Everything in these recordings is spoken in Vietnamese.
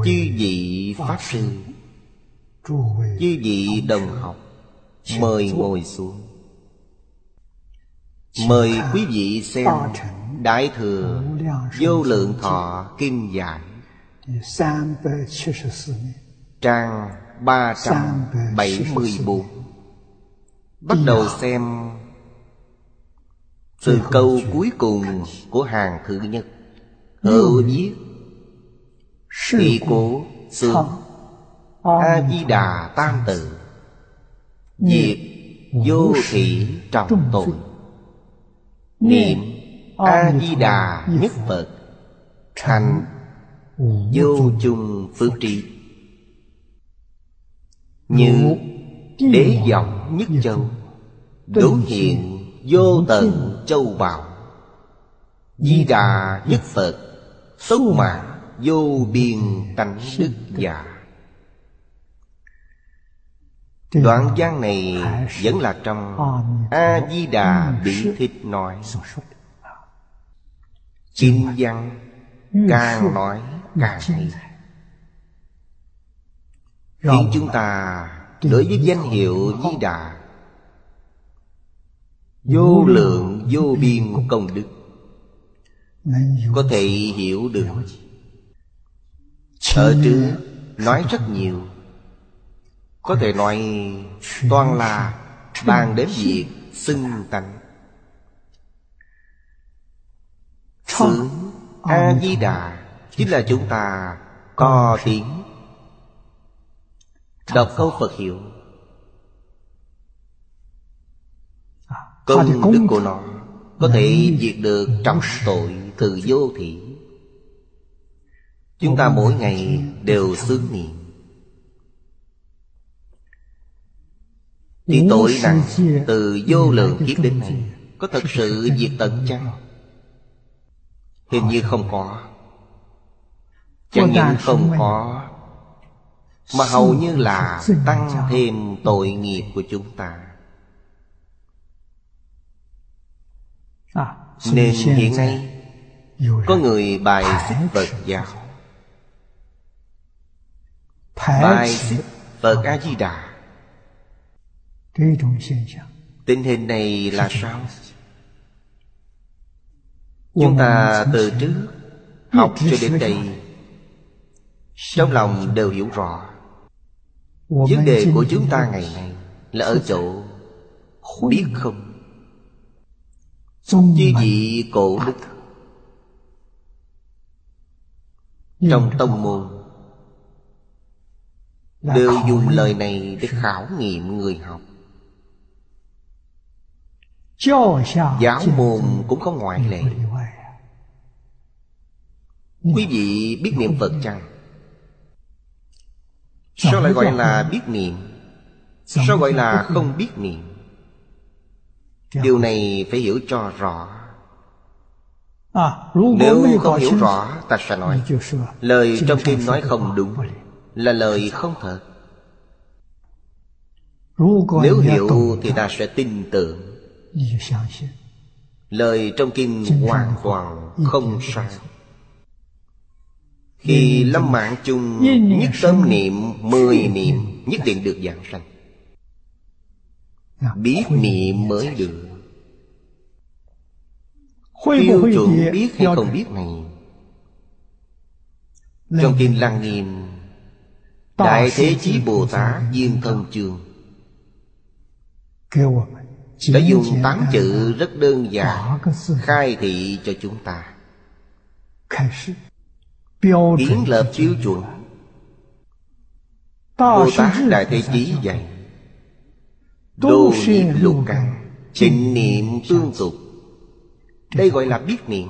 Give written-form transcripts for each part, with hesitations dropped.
chư vị Pháp Sư, chư vị đồng học, mời ngồi xuống. Mời quý vị xem Đại Thừa Vô Lượng Thọ Kinh Giải, trang 374. Bắt đầu xem từ câu cuối cùng của hàng thứ nhất. Hữu viết thị cố xương A-di-đà tam tự, diệt vô thị trọng tội, niệm A-di-đà nhất Phật, thành vô chung phước trí. Như đế vọng nhất châu, đối hiện vô tận châu bào, Di Đà nhất Phật, túc mã vô biên tánh đức giả. Đoạn văn này vẫn là trong A-di-đà Bỉ Thích nói. Kinh văn càng nói càng hay, khiến chúng ta đối với danh hiệu Di Đà vô lượng vô biên công đức có thể hiểu được. Ở trước nói rất nhiều, có thể nói toàn là bàn đến việc xưng tánh. Xướng A-di-đà chính là chúng ta co tiếng đọc câu Phật hiệu. Công đức của nó có thể diệt được trọng tội từ vô thị. Chúng ta mỗi ngày đều xướng niệm thì tội nặng từ vô lượng kiếp đến nay có thật sự diệt tận chăng? Hình như không có. Chẳng những không có, mà hầu như là tăng thêm tội nghiệp của chúng ta. Nên hiện nay có người bài xích Phật giáo, bài xích Phật A-di-đà. Tình hình này là sao? Chúng ta từ trước học cho đến đây, trong lòng đều hiểu rõ. Vấn đề của chúng ta ngày nay là ở chỗ biết không. Chư vị cổ đức trong tông môn đều dùng lời này để khảo nghiệm người học. Giáo môn cũng không ngoại lệ. Quý vị biết niệm Phật chăng? Sao lại gọi là biết niệm? Sao gọi là không biết niệm? Điều này phải hiểu cho rõ. Nếu không hiểu rõ, ta sẽ nói lời trong kinh nói không đúng, là lời không thật. Nếu hiểu thì ta sẽ tin tưởng. Lời trong kinh hoàn toàn không sai. Khi lâm mạng chung, nhất tâm niệm 10 niệm nhất định được giảng sanh. Biết niệm mới được. Tiêu chuẩn biết hay không biết này, trong kinh Lăng Nghiêm Đại Thế Chí Bồ Tát Viên Thông Chương đã dùng 8 chữ rất đơn giản khai thị cho chúng ta, kiến lập tiêu chuẩn. Bồ Tát Đại Thế Chí dạy: đô niệm lục căn, tịnh niệm tương tục. Đây gọi là biết niệm.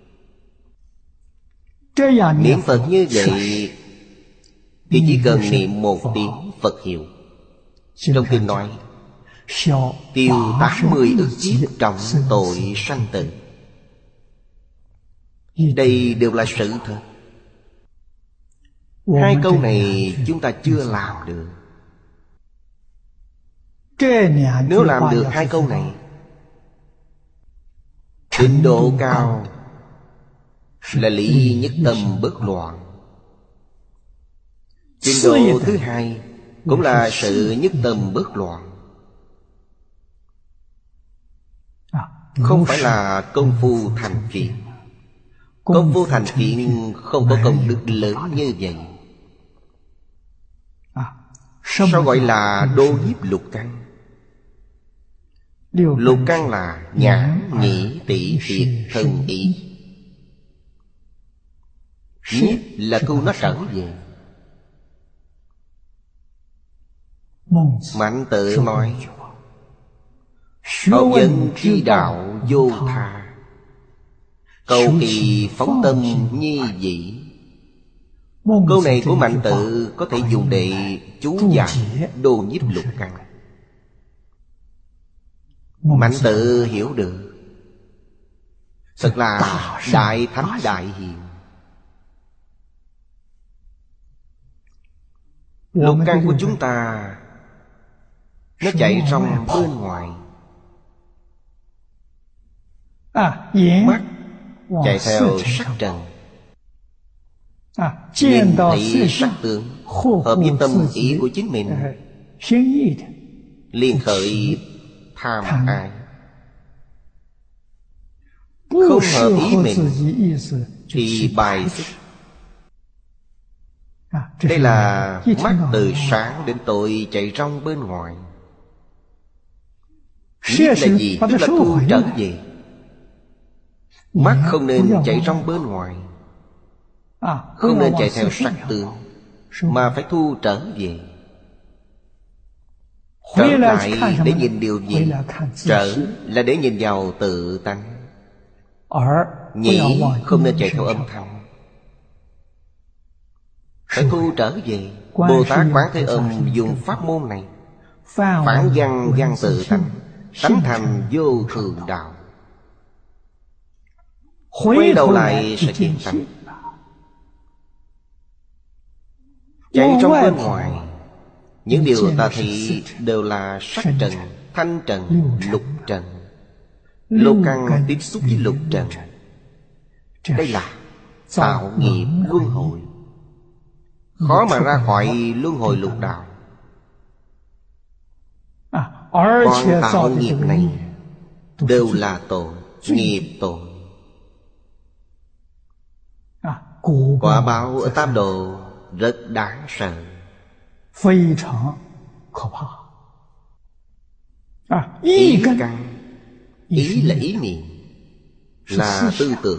Niệm Phật như vậy thì chỉ cần niệm một tiếng Phật hiệu. Trong kinh nói tiêu 80 ức kiếp trọng tội sanh tử. Đây đều là sự thật. Hai câu này chúng ta chưa làm được. Nếu làm được hai câu này, trình độ cao là lý nhất tâm bất loạn. Trình độ thứ hai cũng là sự nhất tâm bất loạn. Không phải là công phu thành phiền. Công phu thành phiền không có công đức lớn như vậy. Sao gọi là đô nhiếp lục căn? Lục căn là nhãn, nhĩ, tỷ, thiệt, thân, ý. Nhiếp là thu nó trở về. Mạnh Tự nói: học vấn tri đạo vô tha, cầu kỳ phóng tâm nhi dị. Câu này của Mạnh Tự có thể dùng để chú giải đô nhiếp lục căn. Mạnh Tự hiểu được, thật là đại thánh đại hiền. Lục căn của chúng ta nó chạy trong bên ngoài. Mắt chạy theo sắc trần, nhìn thấy sắc tướng hợp với tâm ý của chính mình, liền khởi tham ái. Không hợp ý mình thì bài xích. Đây là mắt từ sáng đến tối chạy trong bên ngoài. Nhiếp là gì? Tức là thu trở về. Mắt không nên chạy trong bên ngoài, không nên chạy theo sắc tướng, mà phải thu trở về. Trở lại để nhìn điều gì? Trở là để nhìn vào tự tánh. Nhĩ không nên chạy theo âm thanh, phải thu trở về. Bồ Tát Quán Thế Âm dùng pháp môn này phản văn văn tự tánh, tánh thành vô thường đạo. Quay đầu lại sẽ kiến tánh. Chạy trong bên ngoài, những điều ta thấy đều là sắc trần, thanh trần, lục trần. Lục căn tiếp xúc với lục trần. Đây là tạo nghiệp luân hồi, khó mà ra khỏi luân hồi lục đạo. Còn tạo nghiệp này đều là tội, nghiệp tội. Quả báo ở tam độ rất đáng sợ. Ý căn, ý là ý niệm, là tư tưởng.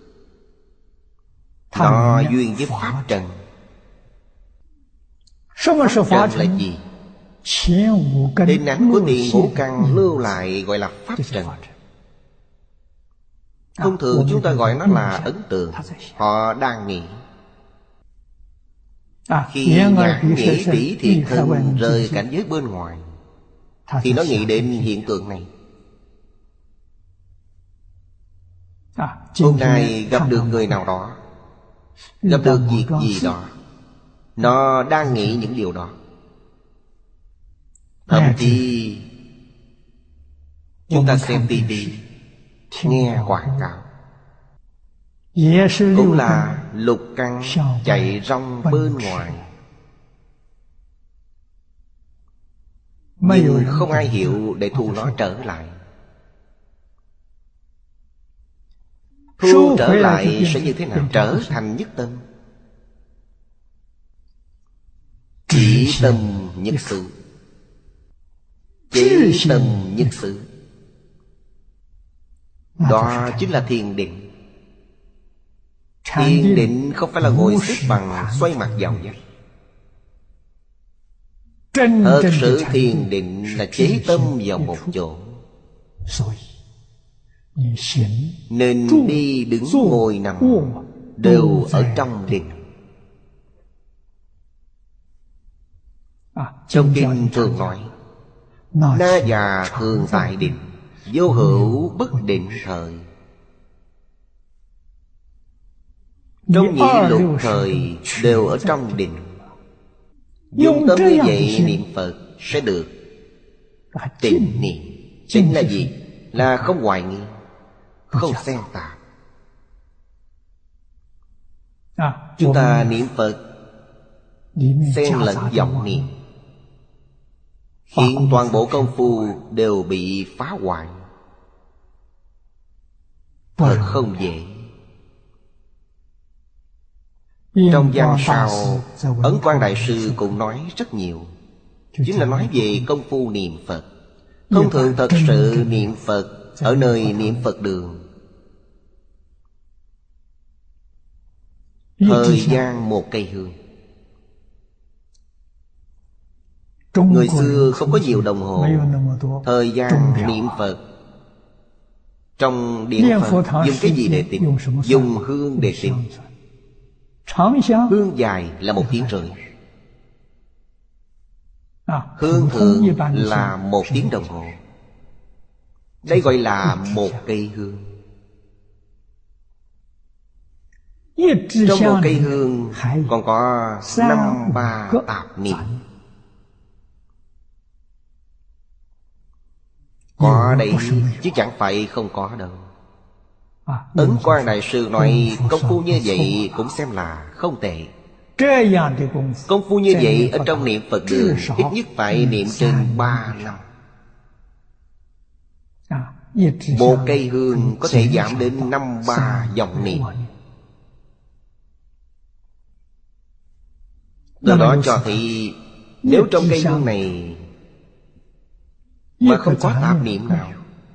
Nó duyên với pháp trần. Pháp trần là gì? Hình ảnh của tiền ngũ căn lưu lại gọi là pháp trần. Thông thường chúng ta gọi nó là ấn tượng. Họ đang nghĩ. Khi nhãn nhĩ tỷ thiệt thân rời cảnh giới bên ngoài, thì nó nghĩ đến hiện tượng này. Hôm nay gặp được người nào đó, gặp được việc gì đó, nó đang nghĩ những điều đó. Thậm chí chúng ta xem tivi, nghe quảng cáo, cũng là lục căn chạy rong bên ngoài. Nhưng không ai hiểu để thu nó trở lại. Thu trở lại sẽ như thế nào? Trở thành nhất tâm. Chỉ tâm nhất sự, chỉ tâm nhất sự. Đó chính là thiền định. Thiền định không phải là ngồi xếp bằng xoay mặt vào vách. Thật sự thiền định là chế tâm vào một chỗ. Nên đi đứng ngồi nằm đều ở trong định. Trong kinh thường nói: Na già thường tại định, vô hữu bất định thời. Trong nhị lục thời đều ở trong định. Dùng tâm như vậy niệm Phật sẽ được tịnh niệm. Tịnh là gì? Là không hoài nghi, không xen tạp. Chúng ta niệm Phật xen lẫn vọng niệm, khiến toàn bộ công phu đều bị phá hoại. Thật không dễ. Trong văn sao, Ấn Quang Đại Sư cũng nói rất nhiều, chính là nói về công phu niệm Phật. Thông thường thật sự niệm Phật ở nơi niệm Phật đường, thời gian 1 cây hương. Người xưa không có nhiều đồng hồ, thời gian niệm Phật. Trong điện Phật dùng cái gì để tính? Dùng hương để tính. Hương dài là 1 tiếng rưỡi, hương thượng là 1 tiếng đồng hồ. Đây gọi là 1 cây hương. Trong 1 cây hương còn có 5-3 tạp niệm. Có đấy chứ chẳng phải không có đâu. Ấn Quang Đại Sư nói công phu như vậy cũng xem là không tệ. Công phu như vậy ở trong niệm Phật đường ít nhất phải niệm trên 3 năm. 1 cây hương có thể giảm đến 5-3 dòng niệm. Từ đó cho thấy nếu trong cây hương này mà không có tạp niệm nào,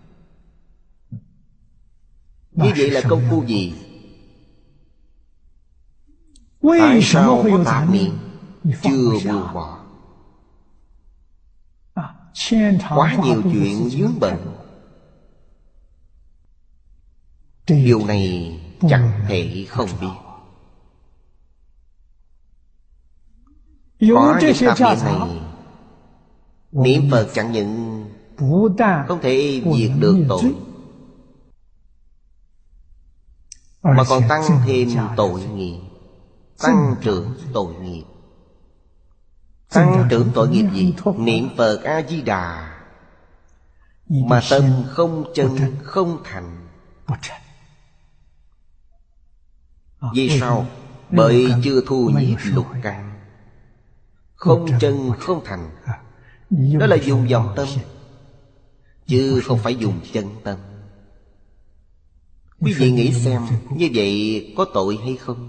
như vậy là công phu gì? Tại sao có tạp niệm chưa buông bỏ? Quá nhiều chuyện vướng bận. Điều này chẳng thể không biết. Có những tạp niệm này, niệm Phật chẳng những không thể diệt được tội, mà còn tăng thêm tội nghiệp, tăng trưởng tội nghiệp. Tăng trưởng tội nghiệp gì? Niệm Phật A-di-đà mà tâm không chân không thành. Vì sao? Bởi chưa thu nhiếp lục căn, không chân không thành. Đó là dùng vọng tâm, chứ không phải dùng chân tâm. Quý vị nghĩ xem, như vậy có tội hay không?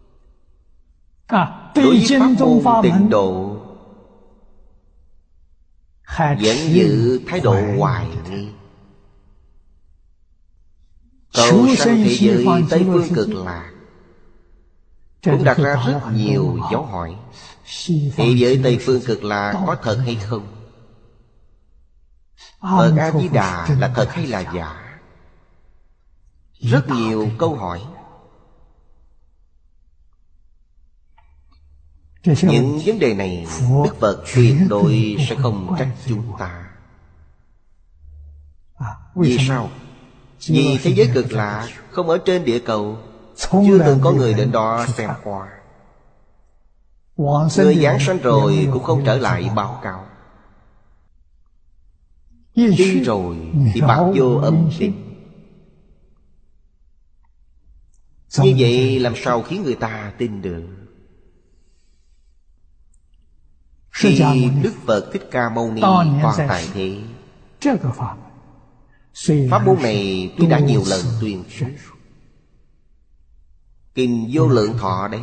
Đối với pháp môn tịnh độ vẫn giữ thái độ hoài nghi. Cầu sanh thế giới Tây Phương Cực Lạc cũng đặt ra rất nhiều dấu hỏi. Thế giới Tây Phương Cực Lạc có thật hay không? Phật A-di-đà là thật hay là giả? Rất nhiều câu hỏi. Những vấn đề này Đức Phật tuyệt đối sẽ không trách chúng ta. Vì sao? Vì thế giới Cực Lạc không ở trên địa cầu, chưa từng có người đến đó xem qua. Người giảng sanh rồi cũng không trở lại báo cáo. Đi rồi thì bạc vô âm tín. Như vậy làm sao khiến người ta tin được? Khi Đức Phật Thích Ca Mâu Ni còn tại thế, pháp môn này tôi đã nhiều lần tuyên thuyết. Kinh Vô Lượng Thọ đấy.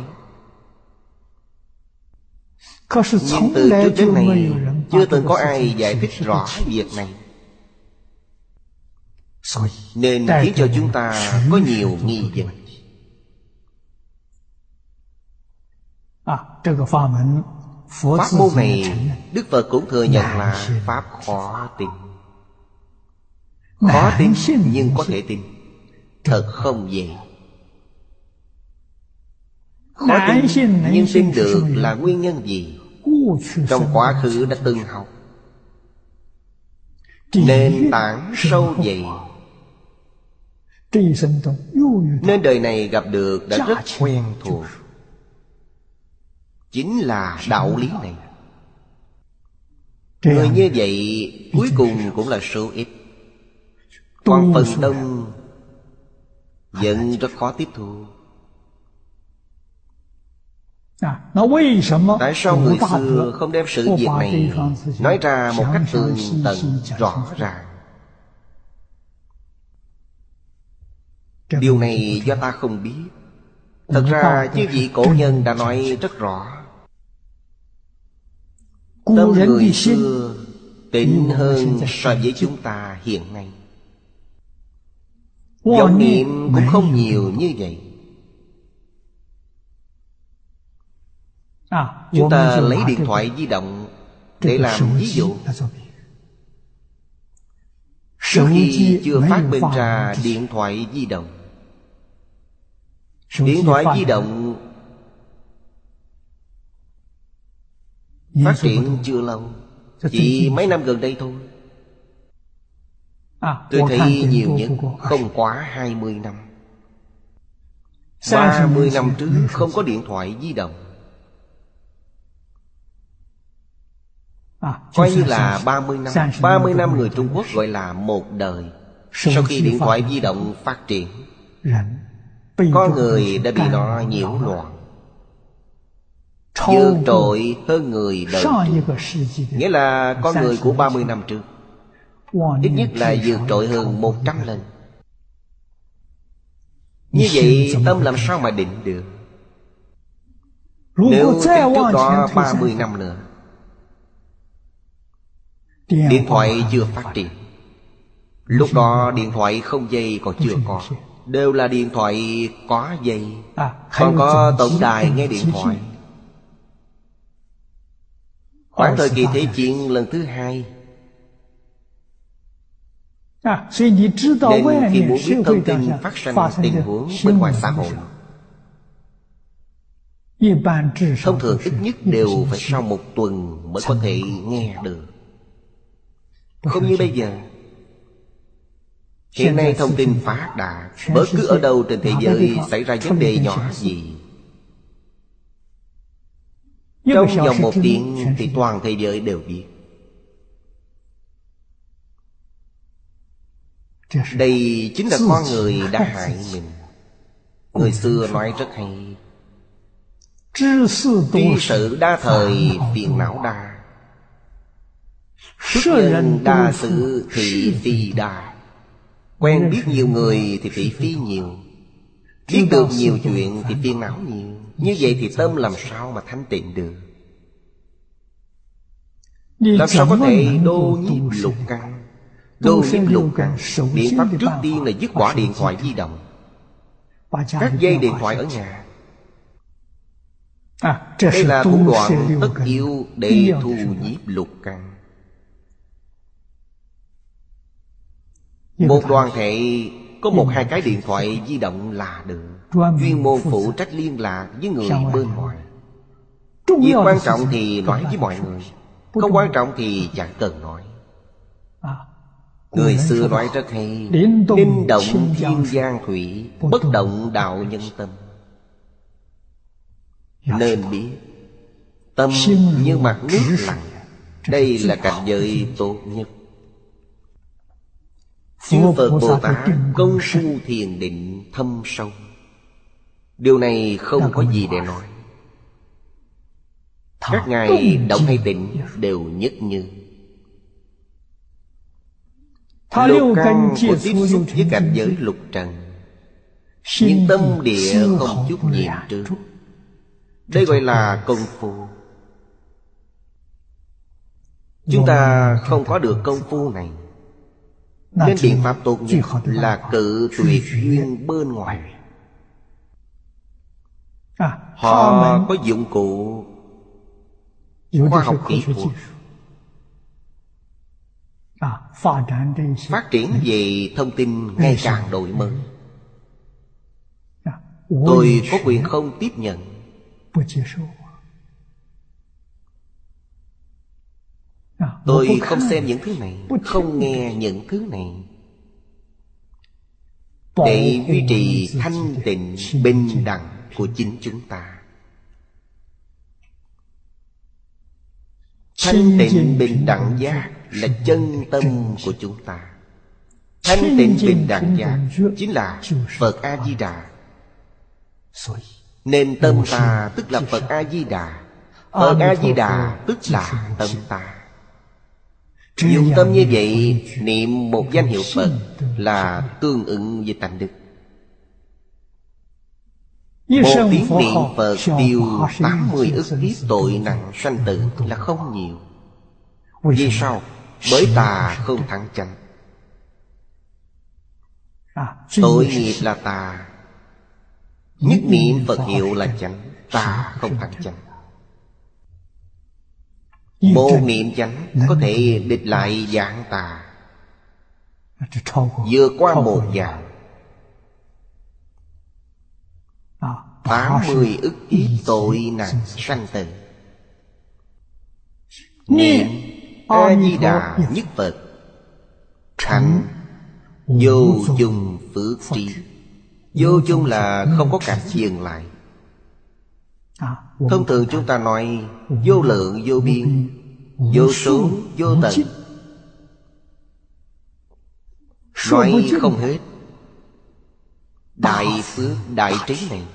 Nhưng từ trước đến nay chưa từng có ai giải thích rõ việc này, nên khiến cho chúng ta có nhiều nghi vấn. Pháp môn này Đức Phật cũng thừa nhận là pháp khó tin. Khó tin nhưng có thể tin, thật không dễ. Khó tin nhưng tin được là nguyên nhân gì? Trong quá khứ đã từng học, nền tảng sâu dày, nên đời này gặp được đã rất quen thuộc. Chính là đạo lý này. Người như vậy cuối cùng cũng là số ít, còn phần đông vẫn rất khó tiếp thu. Tại sao người xưa không đem sự việc này nói ra một cách tường tận rõ ràng? Điều này do ta không biết. Thật ra chư vị cổ nhân đã nói rất rõ. Tâm người xưa tịnh hơn so với chúng ta hiện nay. Vọng niệm cũng không nhiều như vậy. Chúng ta lấy điện thoại di động để làm ví dụ. Trước khi chưa phát minh ra điện thoại di động, điện thoại di động phát triển chưa lâu, chỉ mấy năm gần đây thôi. Tôi thấy nhiều nhất không quá 20 năm. 30 năm trước không có điện thoại di động. Coi như là 30 năm. 30 năm người Trung Quốc gọi là một đời. Sau khi điện thoại di động phát triển, con người đã bị nó nhiễu loạn, vượt trội hơn người đời trước. Nghĩa là con người của 30 năm trước ít nhất là vượt trội hơn 100 lần. Như vậy tâm làm sao mà định được? Nếu tiếp trước đó 30 năm nữa, điện thoại chưa phát triển, lúc đó điện thoại không dây còn chưa có, đều là điện thoại có dây, còn có tổng đài nghe điện thoại. Khoảng thời kỳ Thế chiến lần thứ hai, nên khi muốn biết thông tin phát sinh tình huống bên ngoài xã hội, thông thường ít nhất đều phải sau 1 tuần mới có thể nghe được. Không như bây giờ. Hiện nay thông tin phát đạt, bất cứ ở đâu trên thế giới xảy ra vấn đề nhỏ gì, trong vòng 1 tiếng thì toàn thế giới đều biết. Đây chính là con người đã hại mình. Người xưa nói rất hay: tri sự đa thời phiền não đa, xuất nhân đa sự thị phi đa. Quen biết nhiều người thì thị phi nhiều, biết được nhiều chuyện thì phiền não nhiều. Như vậy thì tâm làm sao mà thanh tịnh được? Làm sao có thể đô nhiếp lục căn? Đô nhiếp lục căn, biện pháp trước tiên là dứt bỏ điện thoại di động, cắt dây điện thoại ở nhà. Đây là thủ đoạn tất yếu để thu nhiếp lục căn. Một đoàn thể có 1-2 cái điện thoại di động là được, chuyên môn phụ trách liên lạc với người bên ngoài. Việc quan trọng thì nói với mọi người, không quan trọng thì chẳng cần nói. Người xưa nói rất hay: linh động thiên giang thủy, bất động đạo nhân tâm. Nên biết tâm như mặt nước lặng, đây là cảnh giới tốt nhất. Chư Phật Bồ Tát công phu thiền định thâm sâu, điều này không có gì để nói. Các ngài động hay tịnh đều nhất như. Lục căn của tiếp xúc với cảnh giới lục trần, nhưng tâm địa không chút nhiễm trước. Đây gọi là công phu. Chúng ta không có được công phu này, nên biện pháp tốt nhất là cự tuyệt duyên bên ngoài. Họ có dụng cụ khoa học kỹ thuật, phát triển về thông tin ngày càng đổi mới. Tôi có quyền không tiếp nhận. Tôi không xem những thứ này, không nghe những thứ này. Để duy trì thanh tịnh bình đẳng của chính chúng ta. Thanh tịnh bình đẳng giác là chân tâm của chúng ta. Thanh tịnh bình đẳng giác chính là Phật A-di-đà. Nên tâm ta tức là Phật A-di-đà. Phật A-di-đà tức là tâm ta. Dùng tâm như vậy niệm một danh hiệu Phật là tương ứng với tánh đức. Một tiếng niệm Phật tiêu 80 ức kiếp tội nặng sanh tử là không nhiều. Vì sao? Bởi tà không thắng chánh. Tội nghiệp là tà, nhất niệm Phật hiệu là chánh. Tà không thắng chánh. Một niệm chánh có thể địch lại vạn tà, vượt qua một vạn. 80 ức kiếp tội nặng sanh tử. Niệm A-di-đà nhất Phật thành vô chung phước trí. Vô chung là không có cảnh dừng lại. Thông thường chúng ta nói vô lượng vô biên, vô số vô tận, nói không hết. Đại phước đại trí này,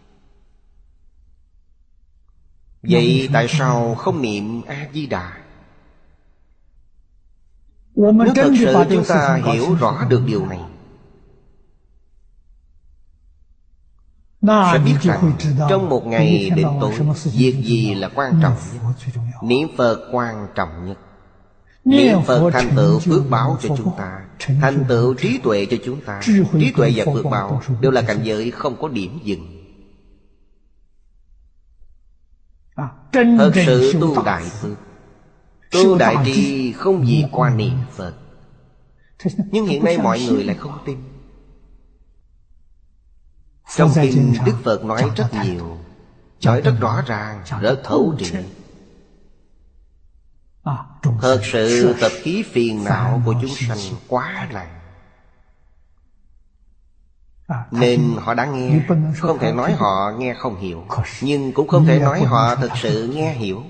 vậy tại sao không niệm A-di-đà? Nếu thật sự chúng ta hiểu rõ được điều này, sẽ biết rằng trong một ngày đến tối, việc gì là quan trọng nhất? Niệm Phật quan trọng nhất. Niệm Phật thành tựu phước báo cho chúng ta, thành tựu trí tuệ cho chúng ta. Trí tuệ và phước báo đều là cảnh giới không có điểm dừng. Thật sự tu đại phước, tu đại trí không gì qua niệm Phật. Nhưng hiện nay mọi người lại không tin. Trong kinh Đức Phật nói rất nhiều, nói rất rõ ràng, rất thấu triệt. Thật sự tập khí phiền não của chúng sanh quá nặng, nên họ đã nghe. Không thể nói họ nghe không hiểu, nhưng cũng không thể nói họ thực sự nghe hiểu.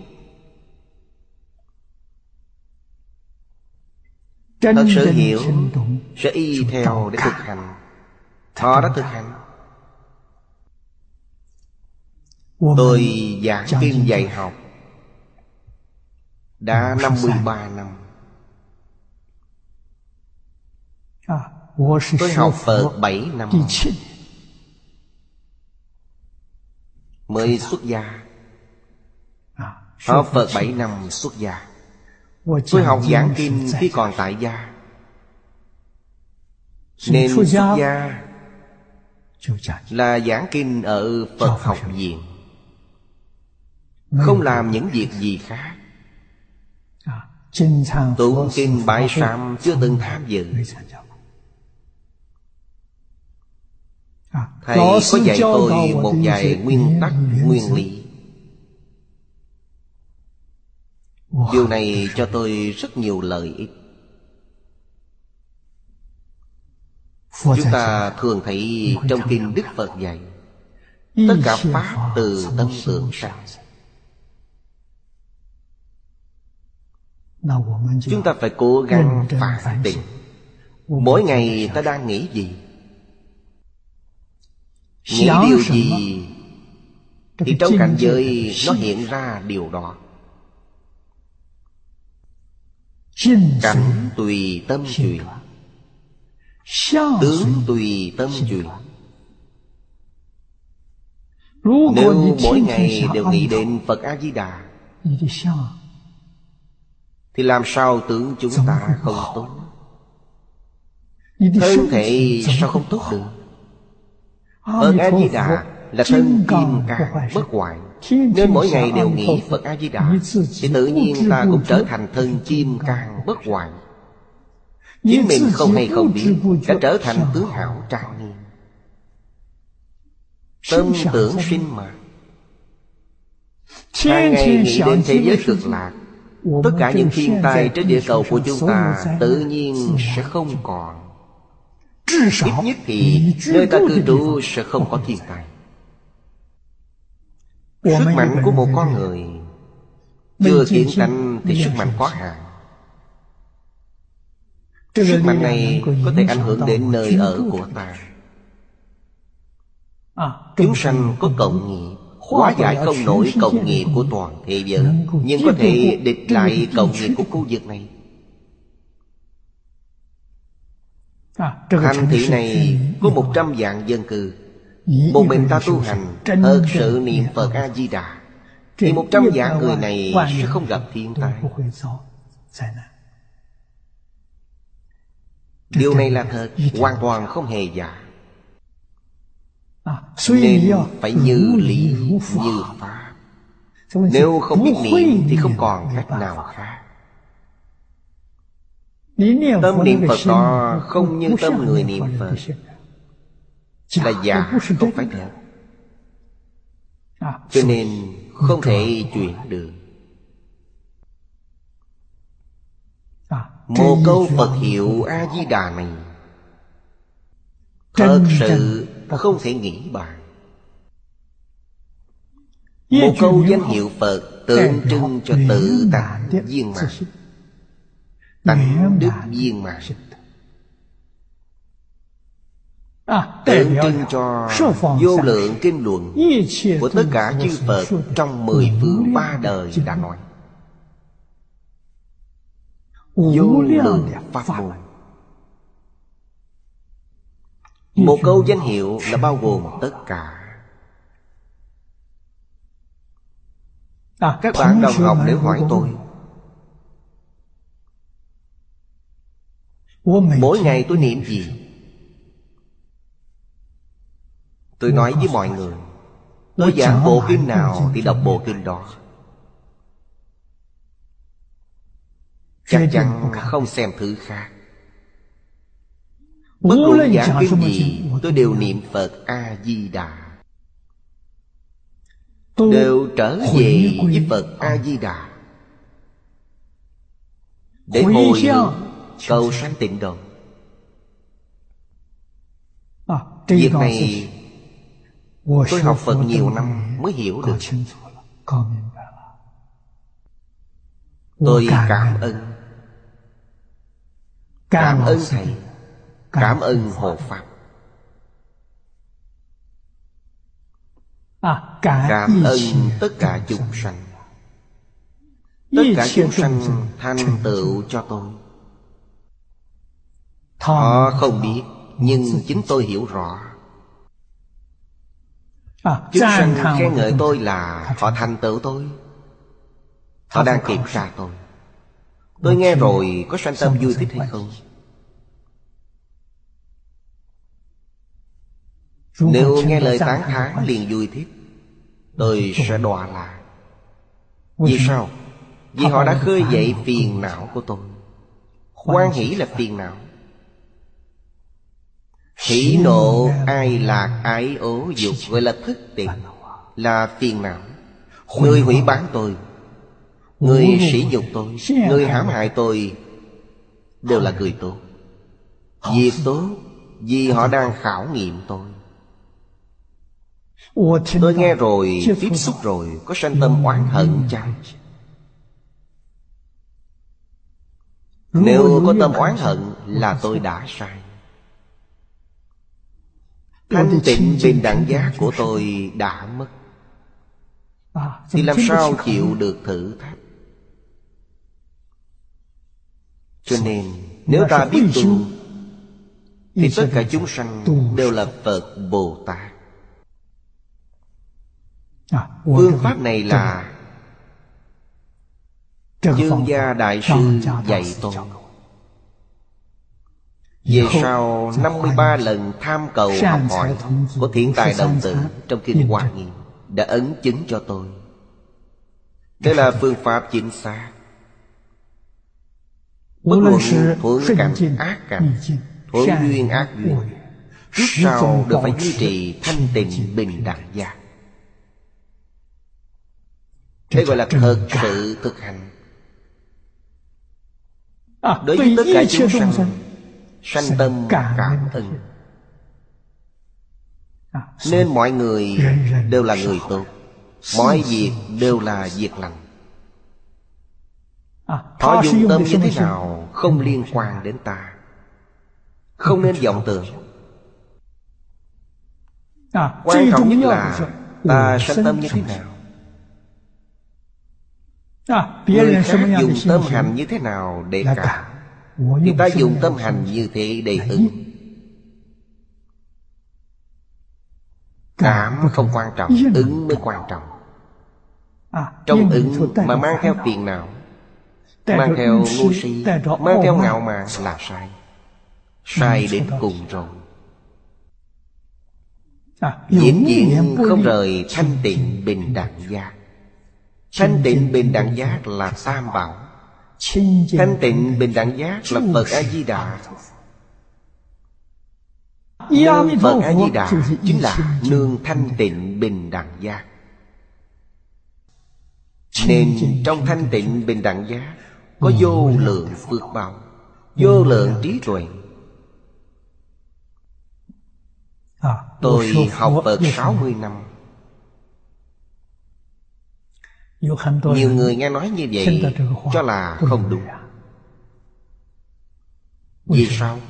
Thật sự hiểu sẽ y theo để thực hành. Họ đã thực hành. Tôi giảng kinh dạy học đã 53 năm. Tôi học Phật 7 năm mới xuất gia. Học Phật 7 năm xuất gia. Tôi học giảng kinh khi còn tại gia, nên xuất gia là giảng kinh ở Phật học viện, không làm những việc gì khác. Tụng kinh bái sám chưa từng tham dự. Thầy có dạy tôi một vài nguyên tắc, nguyên lý. Điều này cho tôi rất nhiều lợi ích. Chúng ta thường thấy trong kinh Đức Phật dạy, tất cả pháp từ tâm tưởng sanh. Chúng ta phải cố gắng phản tỉnh. Mỗi ngày ta đang nghĩ gì, nghĩ điều gì, thì trong cảnh giới nó hiện ra điều đó. Cảnh tùy tâm chuyển, tướng tùy tâm chuyển. Nếu mỗi ngày đều nghĩ đến Phật A-di-đà, thì làm sao tướng chúng ta không tốt? Thân thể sao không tốt được? Phật A-di-đà là thân kim cang bất hoại, nên mỗi ngày đều nghĩ Phật A-di-đà, thì tự nhiên ta cũng trở thành thân kim cang bất hoại. Chính mình không hay không biết đã trở thành tướng hảo trang nghiêm. Tâm tưởng sinh mà. Hàng ngày nghĩ đến thế giới cực lạc, tất cả những thiên tai trên địa cầu của chúng ta tự nhiên sẽ không còn. Ít nhất thì nơi ta cư trú sẽ không có thiên tai. Sức mạnh của một con người chưa kiến tánh thì sức mạnh có hạn. Sức mạnh này có thể ảnh hưởng đến nơi ở của ta. Chúng sanh có cộng nghiệp, hóa giải không nổi cộng nghiệp của toàn thế giới, nhưng có thể địch lại cộng nghiệp của khu vực này. Thành thị này có 100 vạn dân cư. Một mình ta tu hành thật sự niệm Phật A-di-đà, thì 100 vạn người này sẽ không gặp thiên tai. Điều này là thật, hoàn toàn không hề giả. Nên phải như lý như pháp. Nếu không biết niệm thì không còn cách nào khác. Tâm niệm Phật đó không như tâm người niệm Phật, là giả, không phải thật. Cho nên không thể chuyển được. Một câu Phật hiệu A-di-đà này thật sự không thể nghĩ bàn. Một câu danh hiệu Phật tượng trưng cho tự tánh viên mãn, tánh đức viên mãn, tượng trưng cho vô lượng kinh luận của tất cả chư Phật trong 10 phương 3 đời đã nói. Vô lượng pháp môn. Một câu danh hiệu là bao gồm tất cả. Các bạn đồng học nếu hỏi tôi, mỗi ngày tôi niệm gì? Tôi nói với mọi người, tôi giảng bộ kinh nào thì đọc bộ kinh đó. Chắc chắn không xem thứ khác. Bất luận giảng kinh gì, tôi đều niệm Phật A-di-đà, đều trở về với Phật A-di-đà để hồi hướng cầu sanh tịnh độ. Việc này tôi học Phật nhiều năm mới hiểu được. Tôi cảm ơn. Cảm ơn Thầy, cảm ơn Hộ Pháp, cảm ơn tất cả chúng sanh. Tất cả chúng sanh thành tựu cho tôi. Họ không biết, nhưng chính tôi hiểu rõ. Chúng sanh khen ngợi tôi là họ thành tựu tôi. Họ đang kiểm tra tôi. Tôi nghe rồi có sanh tâm vui thích hay không? Nếu nghe lời tán thán liền vui thích, tôi sẽ đọa lạc. Vì sao? Vì họ đã khơi dậy phiền não của tôi. Hoan hỷ là phiền não. Hỷ nộ ai lạc ái ố dục gọi là thức tỉnh, là phiền não. Người hủy bán tôi, người sỉ nhục tôi, người hãm hại tôi đều là người tốt. Việc tốt vì họ đang khảo nghiệm tôi. Tôi nghe rồi, tiếp xúc rồi, có sanh tâm oán hận chăng? Nếu có tâm oán hận là tôi đã sai. Thanh tịnh bình đẳng giác của tôi đã mất, thì làm sao chịu được thử thách? Cho nên nếu ta biết tu thì tất cả chúng sanh đều là Phật Bồ Tát. Phương pháp này là Dương Gia Đại Sư dạy tôi. Về sau 53 lần tham cầu học hỏi của Thiện Tài Đồng Tử trong Kinh Hoa Nghiêm đã ấn chứng cho tôi. Đây là phương pháp chính xác. Bất luận thuận cảnh ác cảnh, thuận duyên ác duyên, trước sau đều phải duy trì thanh tịnh bình đẳng giác. Đây gọi là thật sự thực hành. Đối với tất cả chúng sanh, sanh tâm cảm ơn. Nên mọi người đều là người tốt, mọi việc đều là việc lành. Họ dùng tâm như thế nào không liên quan đến ta, không nên vọng tưởng. Quan trọng nhất là ta sanh tâm như thế nào, người khác dùng tâm hành như thế nào để cảm, thì ta dùng tâm hành như thế để ứng. Cảm không quan trọng, ứng mới quan trọng. Trong ứng mà mang theo phiền não, mang theo ngu si, mang theo ngạo mạn là sai. Sai đến cùng rồi. Vĩnh viễn không rời thanh tịnh bình đẳng giác. Thanh tịnh bình đẳng giác là tam bảo. Thanh tịnh bình đẳng giác là Phật A-di-đà. Nương Phật A-di-đà chính là nương thanh tịnh bình đẳng giác. Nên trong thanh tịnh bình đẳng giác có vô lượng phước báo, vô lượng trí tuệ. Tôi học Phật 60 năm. Nhiều người nghe nói như vậy cho là không đúng. Vì sao?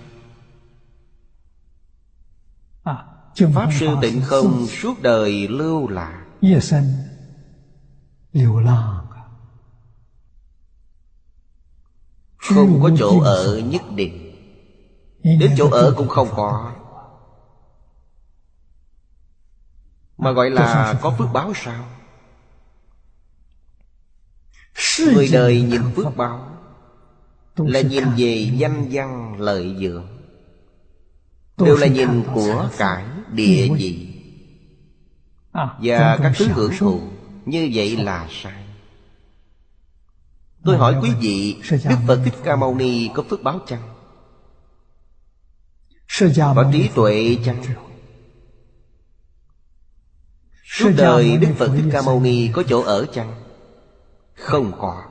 Pháp Sư Tịnh Không suốt đời lưu lạc, không có chỗ ở nhất định, đến chỗ ở cũng không có, mà gọi là có phước báo sao? Người đời nhìn phước báo là nhìn về danh văn lợi dưỡng, đều là nhìn của cải địa vị và các thứ hưởng thụ. Như vậy là sai. Tôi hỏi quý vị, Đức Phật Thích Ca Mâu Ni có phước báo chăng? Có trí tuệ chăng? Suốt đời Đức Phật Thích Ca Mâu Ni có chỗ ở chăng? Không có.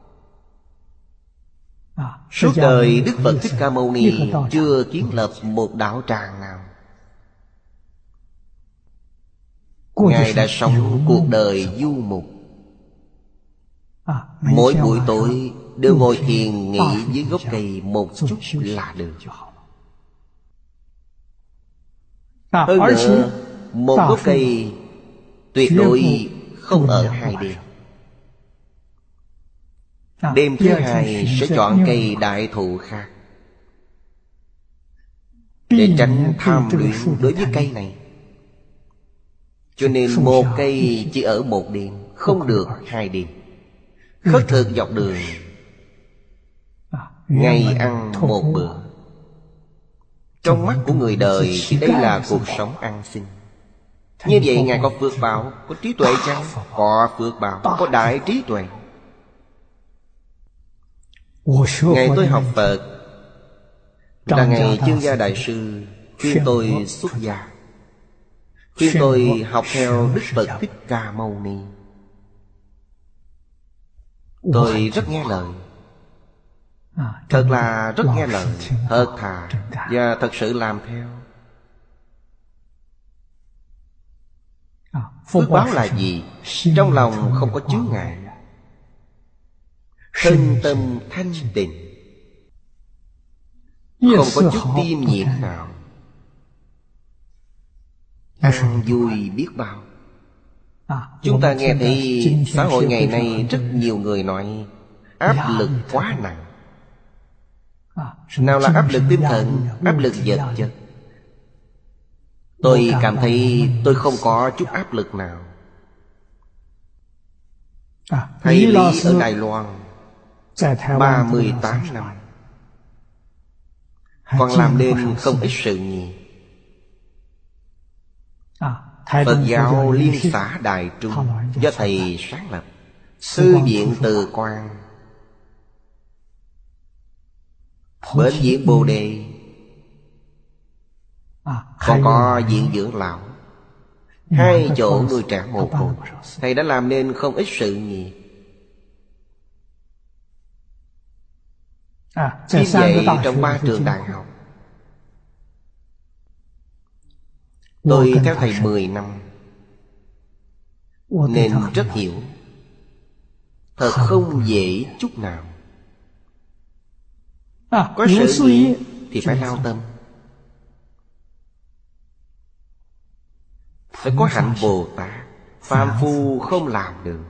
Suốt đời Đức Phật Thích Ca Mâu Ni chưa kiến lập một đạo tràng nào. Ngài đã sống cuộc đời du mục. Mỗi buổi tối đều ngồi thiền nghỉ dưới gốc cây một chút là được. Hơn nữa, một gốc cây tuyệt đối không ở hai đêm. Đêm thứ hai sẽ chọn cây đại thụ khác, để tránh tham luyện đối với cây này. Cho nên một cây chỉ ở một đêm, không được hai đêm. Khất thực dọc đường, ngày ăn một bữa. Trong mắt của người đời thì đây là cuộc sống ăn xin. Như vậy Ngài có phước báo, có trí tuệ chăng? Có phước báo, có đại trí tuệ. Ngày tôi học Phật là ngày Chương Gia Đại Sư khuyên tôi xuất gia, khuyên tôi học theo Đức Phật Thích Ca Mâu Ni. Tôi rất nghe lời, thật là rất nghe lời, thật thà và thật sự làm theo. Phước báo là gì? Trong lòng không có chướng ngại, thân tâm thanh tịnh, không có chút tim nhiệt nào, an vui biết bao. Chúng ta nghe thấy xã hội ngày nay rất nhiều người nói áp lực quá nặng. Nào là áp lực tinh thần, áp lực vật chất. Tôi cảm thấy tôi không có chút áp lực nào. Thầy Lý ở Đài Loan 38 năm, còn làm nên không ít sự nghiệp. Phật giáo Liên xã Đài Trung do thầy sáng lập, Sư viện Từ Quan, Bệnh viện Bồ Đề, còn có viện dưỡng lão, 2 chỗ nuôi trẻ mồ côi. Thầy đã làm nên không ít sự nghiệp. Như vậy trong 3 trường đại học, tôi theo thầy 10 năm, nên rất hiểu. Thật không dễ chút nào. Có sự nghiệp thì phải lao tâm. phải có hạnh Bồ Tát. Phàm phu không làm được.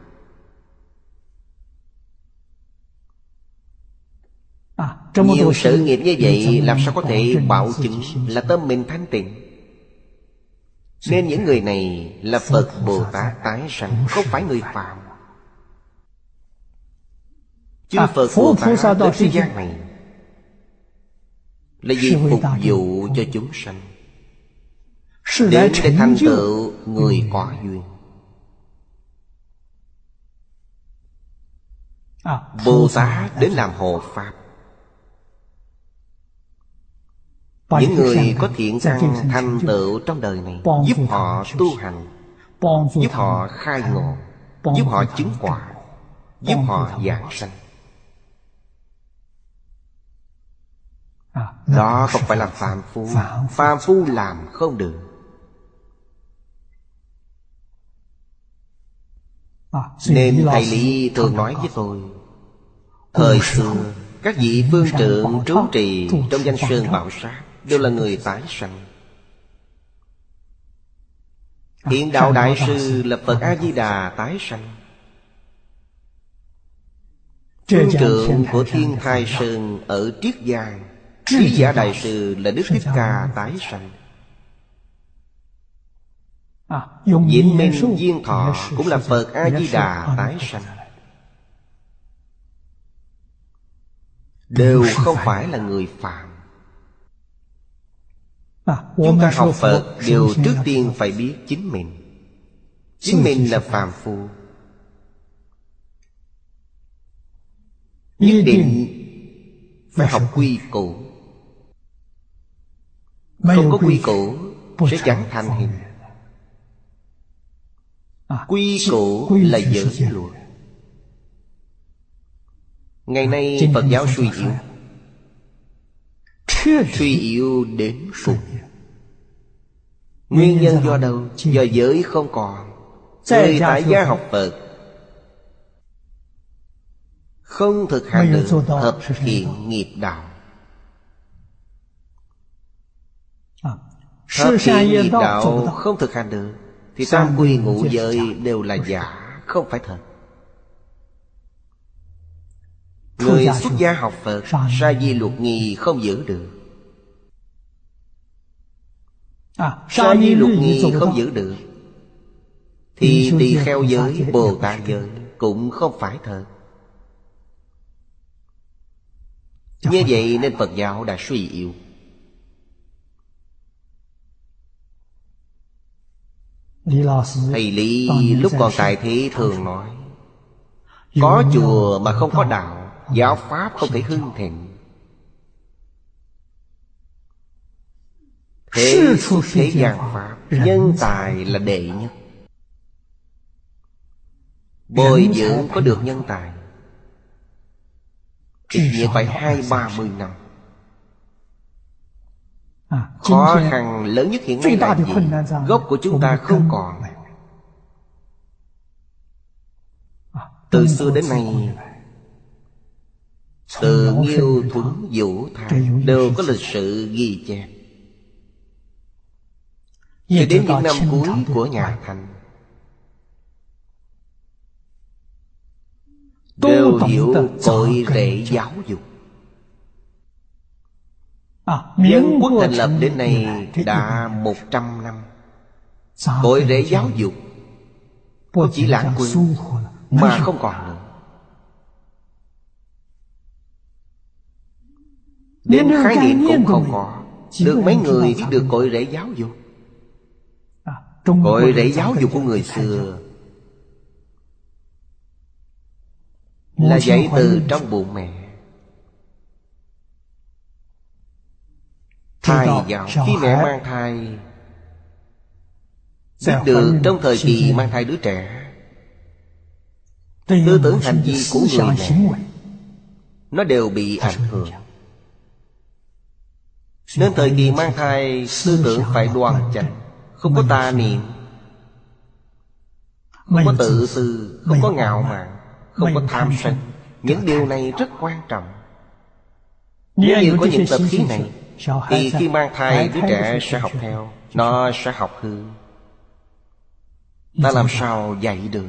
Nhiều sự nghiệp như vậy làm sao có thể bảo chứng là tâm mình thanh tịnh. Nên những người này là Phật Bồ Tát tái sanh, không phải người phàm. Chư Phật Bồ Tát đến thế gian này là vì phục vụ cho chúng sanh, đến để thành tựu người có duyên. Bồ Tát đến làm hộ pháp. Những người có thiện căn thành tựu trong đời này, giúp họ tu hành, giúp họ khai ngộ, giúp họ chứng quả, giúp họ giảng sanh. Đó không phải là phàm phu. Phàm phu làm không được. Nên thầy Lý thường nói với tôi, thời xưa các vị phương trượng trú trì trong danh sơn bảo sát đều là người tái sanh. Hiện đạo đại sư là Phật A-di-đà tái sanh. Phương trượng của Thiên Thai Sơn ở Triết Giang, Trí Giả Đại Sư là Đức Thích Ca tái sanh. Vĩnh Minh Duyên Thọ cũng là Phật A-di-đà tái sanh. Đều không phải là người phàm. Chúng ta học Phật đều trước tiên phải biết chính mình. Chính mình là phàm phu. Nhất định phải học quy củ. Không có quy củ sẽ chẳng thành hình. Quy củ là giới luật. Ngày nay Phật giáo suy yếu, suy yếu đến cùng. Nguyên nhân do đâu? Do giới không còn. Người tại gia học Phật không thực hành được thập thiện nghiệp đạo. Thập thiện nghiệp đạo không thực hành được thì tam quy ngũ giới đều là giả, không phải thật. Người xuất gia học Phật, sa di luật nghi không giữ được. Sa di luật nghi không giữ được thì tỳ kheo giới, Bồ Tát giới cũng không phải thật. Như vậy nên Phật giáo đã suy yếu. Thầy Lý lúc còn tại thế thường nói, có chùa mà không có đạo, giáo pháp không thể hưng thịnh. Thế xuất thế gian pháp, nhân tài là đệ nhất. Bồi dưỡng có được nhân tài ít nhất phải 20-30 năm. Khó khăn lớn nhất hiện nay là gì? Gốc của chúng ta không còn. Từ xưa đến nay, từ Nghiêu Thuấn Vũ Thang đều có lịch sử ghi chép. Cho đến những năm cuối của nhà Thanh đều hiểu cội rễ giáo dục. Dân quốc thành lập đến nay đã 100 năm. Cội rễ giáo dục không chỉ lãng quên mà không còn nữa. Đến khái niệm cũng không có. Được mấy người biết được cội rễ giáo dục. Cội rễ giáo dục của người xưa là dạy từ trong bụng mẹ. Thai giáo, khi mẹ mang thai, biết được trong thời kỳ mang thai đứa trẻ, tư tưởng hành vi của người mẹ nó đều bị ảnh hưởng. Nên thời kỳ mang thai, tư tưởng phải đoan chánh, không có tà niệm, không có tự tư, không có ngạo mạn, không có tham sân. Những điều này rất quan trọng. Nếu như có những tập khí này thì khi mang thai đứa trẻ sẽ học theo. Nó sẽ học hư. ta làm sao dạy được?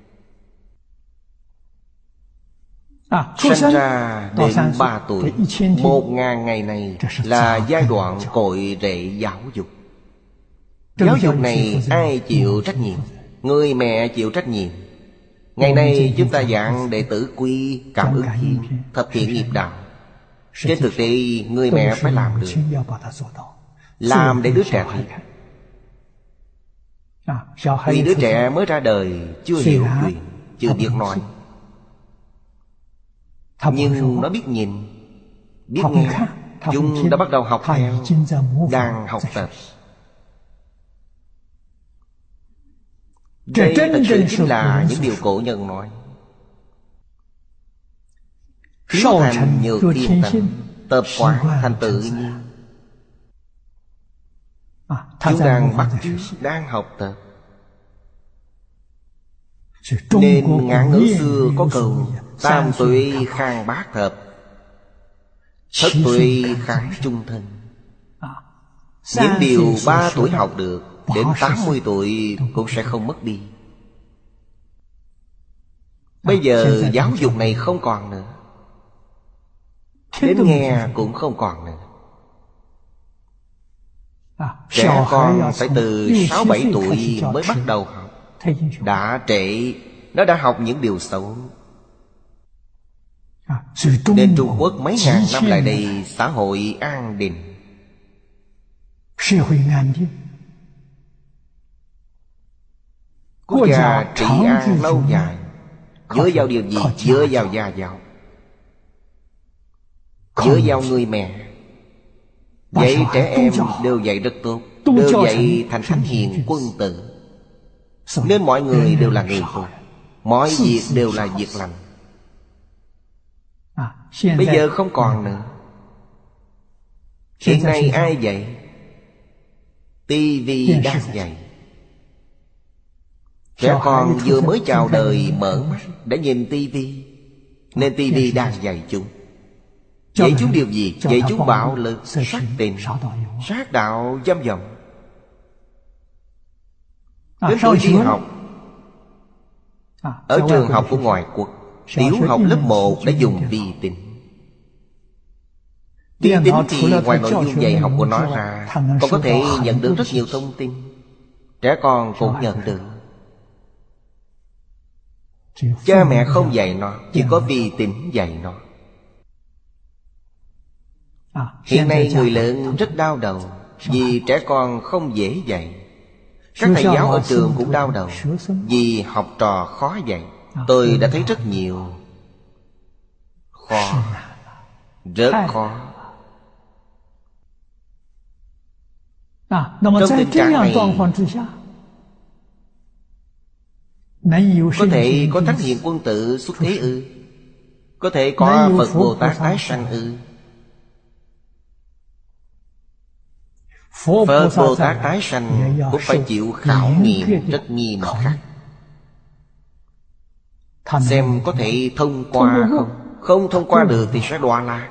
Sinh ra đến 3 tuổi, 1000 ngày này là giai đoạn cội rễ giáo dục. Giáo dục này ai chịu trách nhiệm? Người mẹ chịu trách nhiệm. Ngày nay chúng ta giảng đệ tử quy, cảm ứng thiên, thập thiện nghiệp đạo. Trên thực tế người mẹ phải làm được, làm để đứa trẻ thấy. Vì đứa trẻ mới ra đời, chưa hiểu chuyện, chưa biết nói, nhưng nó biết nhìn, biết nghe. Chúng đã bắt đầu học theo, đang học tập. Đây thật sự chính là những điều cổ nhân nói: thiếu thành nhược thiên tánh, tập quán thành tự nhiên. Chúng đang bắt chước, đang học tập. Nên ngạn ngữ xưa có câu: tam tuệ khang bát thập, thất tuệ kháng trung thân. Những điều 3 tuổi học được, đến 80 tuổi cũng sẽ không mất đi. Bây giờ giáo dục này không còn nữa, đến nghe cũng không còn nữa. Trẻ con phải từ 6-7 tuổi mới bắt đầu học. Đã trễ, nó đã học những điều xấu. Nên Trung Quốc mấy ngàn năm lại đây, xã hội an định, quốc gia trị an lâu dài. Dựa vào điều gì? Dựa vào gia giáo, dựa vào người mẹ. Dạy trẻ em đều dạy rất tốt, đều dạy thành thánh hiền quân tử. Nên mọi người đều là người tốt, mọi việc đều là việc lành. Bây giờ không còn nữa. Hiện nay ai dạy? TV đang dạy. Trẻ con vừa mới chào đời mở mắt đã nhìn TV, nên TV đang dạy chúng. Dạy chúng điều gì? Dạy chúng bạo lực, sát tình, sát đạo, dâm vọng. Đến tuổi đi học, ở trường học của ngoại quốc, tiểu học lớp 1 đã dùng vi tính. Vi tính thì ngoài nội dung dạy học của nó ra, còn có thể nhận được rất nhiều thông tin. Trẻ con cũng nhận được. Cha mẹ không dạy nó, chỉ có vi tính dạy nó. Hiện nay người lớn rất đau đầu, vì trẻ con không dễ dạy. Các thầy giáo ở trường cũng đau đầu, vì học trò khó dạy. Tôi đã thấy rất nhiều. Khó, rất khó. Trong tình trạng này, có thể có thánh hiền quân tử xuất thế ư? Có thể có Phật Bồ Tát tái sanh ư? Phật Bồ Tát tái sanh cũng phải chịu khảo nghiệm rất nghiêm khắc, xem có thể thông qua không. Không thông qua được thì sẽ đọa lạc.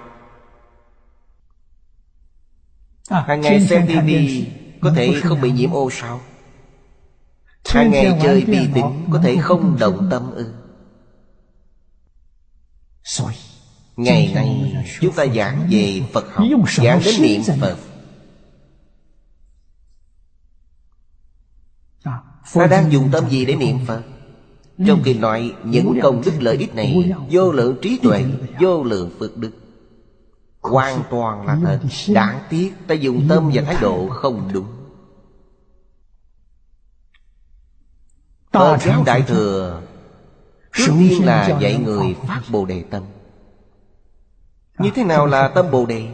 Hàng ngày xem TV có thể không bị nhiễm ô sao? Hàng ngày chơi vi tính có thể không động tâm ư? Ngày nay chúng ta giảng về Phật học, giảng đến niệm Phật. Ta đang dùng tâm gì để niệm Phật? Trong kinh nói những công đức lợi ích này vô lượng trí tuệ, vô lượng phước đức, hoàn toàn là thật. Đáng tiếc ta dùng tâm và thái độ không đúng. Phật giáo Đại Thừa trước tiên là dạy người phát Bồ Đề tâm. Như thế nào là tâm Bồ Đề?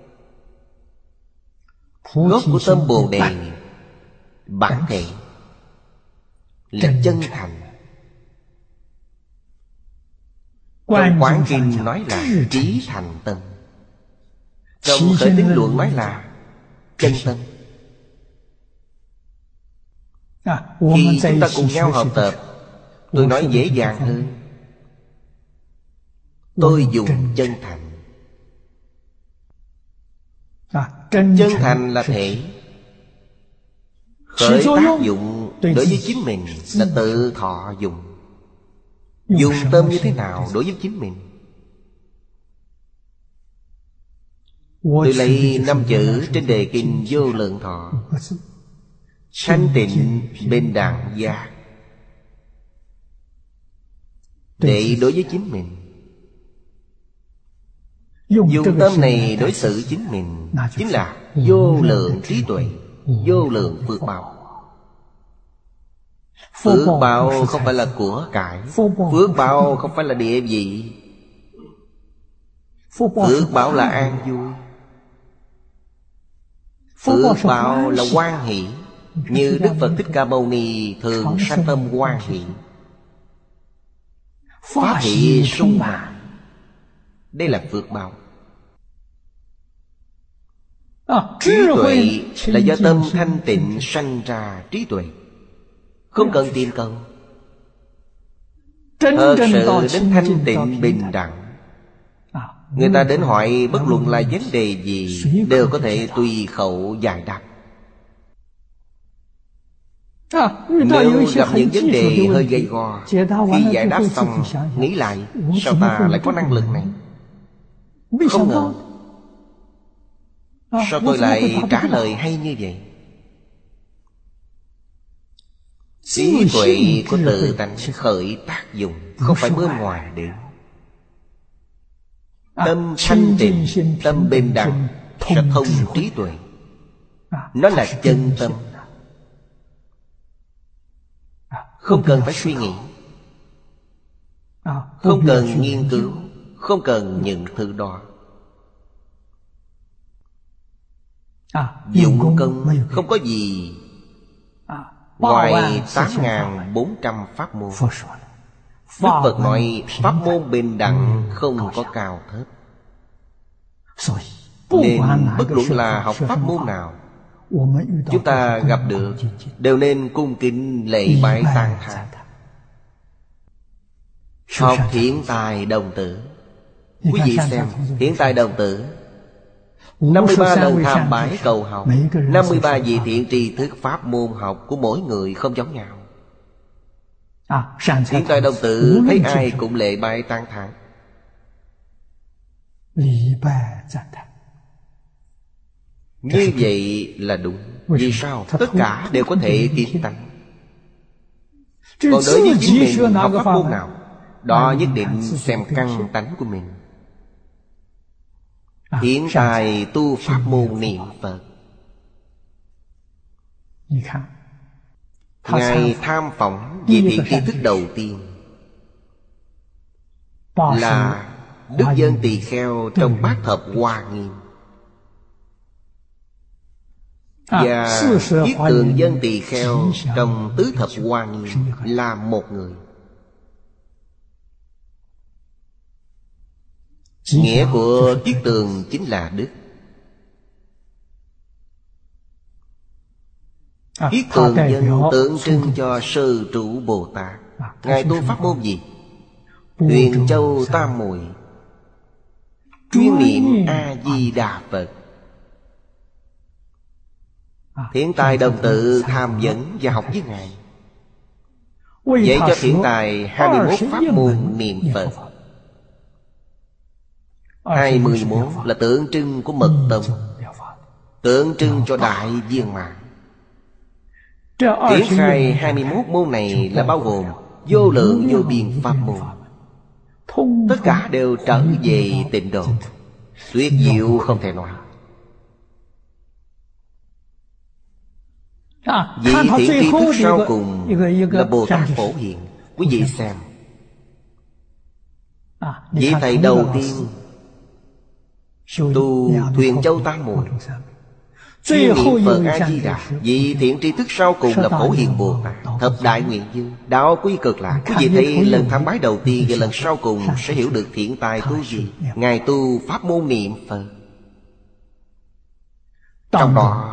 Gốc của tâm Bồ Đề bản thể là chân thành. Trong Quán Kinh nói là trí thành tâm. Trong Khởi Tín Luận nói là chân tâm. Khi chúng ta cùng nhau học tập, tôi nói dễ dàng hơn. Tôi dùng chân thành. Chân thành là thể khởi tác dụng đối với chính mình là tự thọ dùng. Dùng tâm như thế nào đối với chính mình? Tôi lấy 5 chữ trên đề kinh Vô Lượng Thọ: thanh tịnh bình đẳng giác, để đối với chính mình. Dùng tâm này đối xử chính mình chính là vô lượng trí tuệ, vô lượng phước báo. Phước báo không phải là của cải, phước báo không phải là địa vị, phước báo là an vui, phước báo là hoan hỷ. Như Đức Phật Thích Ca Mâu Ni thường sanh tâm hoan hỷ, pháp hỷ sung mãn. Đây là phước báo. Trí tuệ là do tâm thanh tịnh sanh ra trí tuệ, không cần tìm cầu. Thật sự đến thanh tịnh bình đẳng, người ta đến hỏi bất luận là vấn đề gì đều có thể tùy khẩu giải đáp. Nếu gặp những vấn đề hơi gay go, khi giải đáp xong nghĩ lại, sao ta lại có năng lực này? Không ngờ sao tôi lại trả lời hay như vậy? Trí tuệ của tự tánh khởi tác dụng, không phải bên ngoài đến. Tâm thanh tịnh, tâm bình đẳng sẽ thông trí tuệ. Nó là chân tâm, không cần phải suy nghĩ, không cần nghiên cứu, không cần những thứ đó. Dụng công không có gì ngoài 8.400 pháp môn. Đức Phật nói pháp môn bình đẳng không có cao thấp. Nên bất luận là học pháp môn nào, chúng ta gặp được đều nên cung kính lễ bái tán thán. Học Thiện Tài Đồng Tử. Quý vị xem, Thiện Tài Đồng Tử 53 lần tham bái cầu học, 53 vị thiện tri thức pháp môn học của mỗi người không giống nhau. Thiện Tài Đồng Tử thấy ai cũng lễ bái tán thán. Như vậy là đúng. Vì sao? Tất cả đều có thể kiến tánh. Còn đối với chính mình học pháp môn nào, đó nhất định xem căn tánh của mình. Hiện tại tu pháp môn niệm Phật, Ngài tham phỏng về thiện tri thức đầu tiên là Đức Dân Tỳ Kheo trong Bát Thập Hoa Nghiêm, và Thiết Tường Dân Tỳ Kheo trong Tứ Thập Hoa Nghiêm là một người. Nghĩa của Thiết Tường chính là đức. Thiết Tường Dân tượng trưng cho Sư Trụ Bồ Tát. Ngài tu pháp môn gì? Huyền Châu Tam Muội, chuyên niệm A-di-đà Phật. Thiện Tài Đồng Tử tham vấn và học với Ngài, dạy cho Thiện Tài 21 pháp môn niệm Phật. 21 là tượng trưng của mật tông, tượng trưng cho đại viên mãn. Triển khai 21 môn này là bao gồm vô lượng vô biên pháp môn, tất cả đều trở về tịnh độ, tuyệt diệu không thể nói. Vị thiện tri thức sau cùng là Bồ Tát Phổ Hiền. Quý vị xem, vị thầy đầu tiên tu Thuyền Châu Tam Muội, chuyên niệm Phật A-di-đà. Vị thiện tri thức sau cùng là Phổ Hiền Bồ Tát, Thập Đại Nguyện Dương, Đạo Quy Cực Lạc. Quý vị thấy lần tham bái đầu tiên và lần sau cùng sẽ hiểu được Thiện Tài tu gì. Ngài tu pháp môn niệm Phật. Trong đó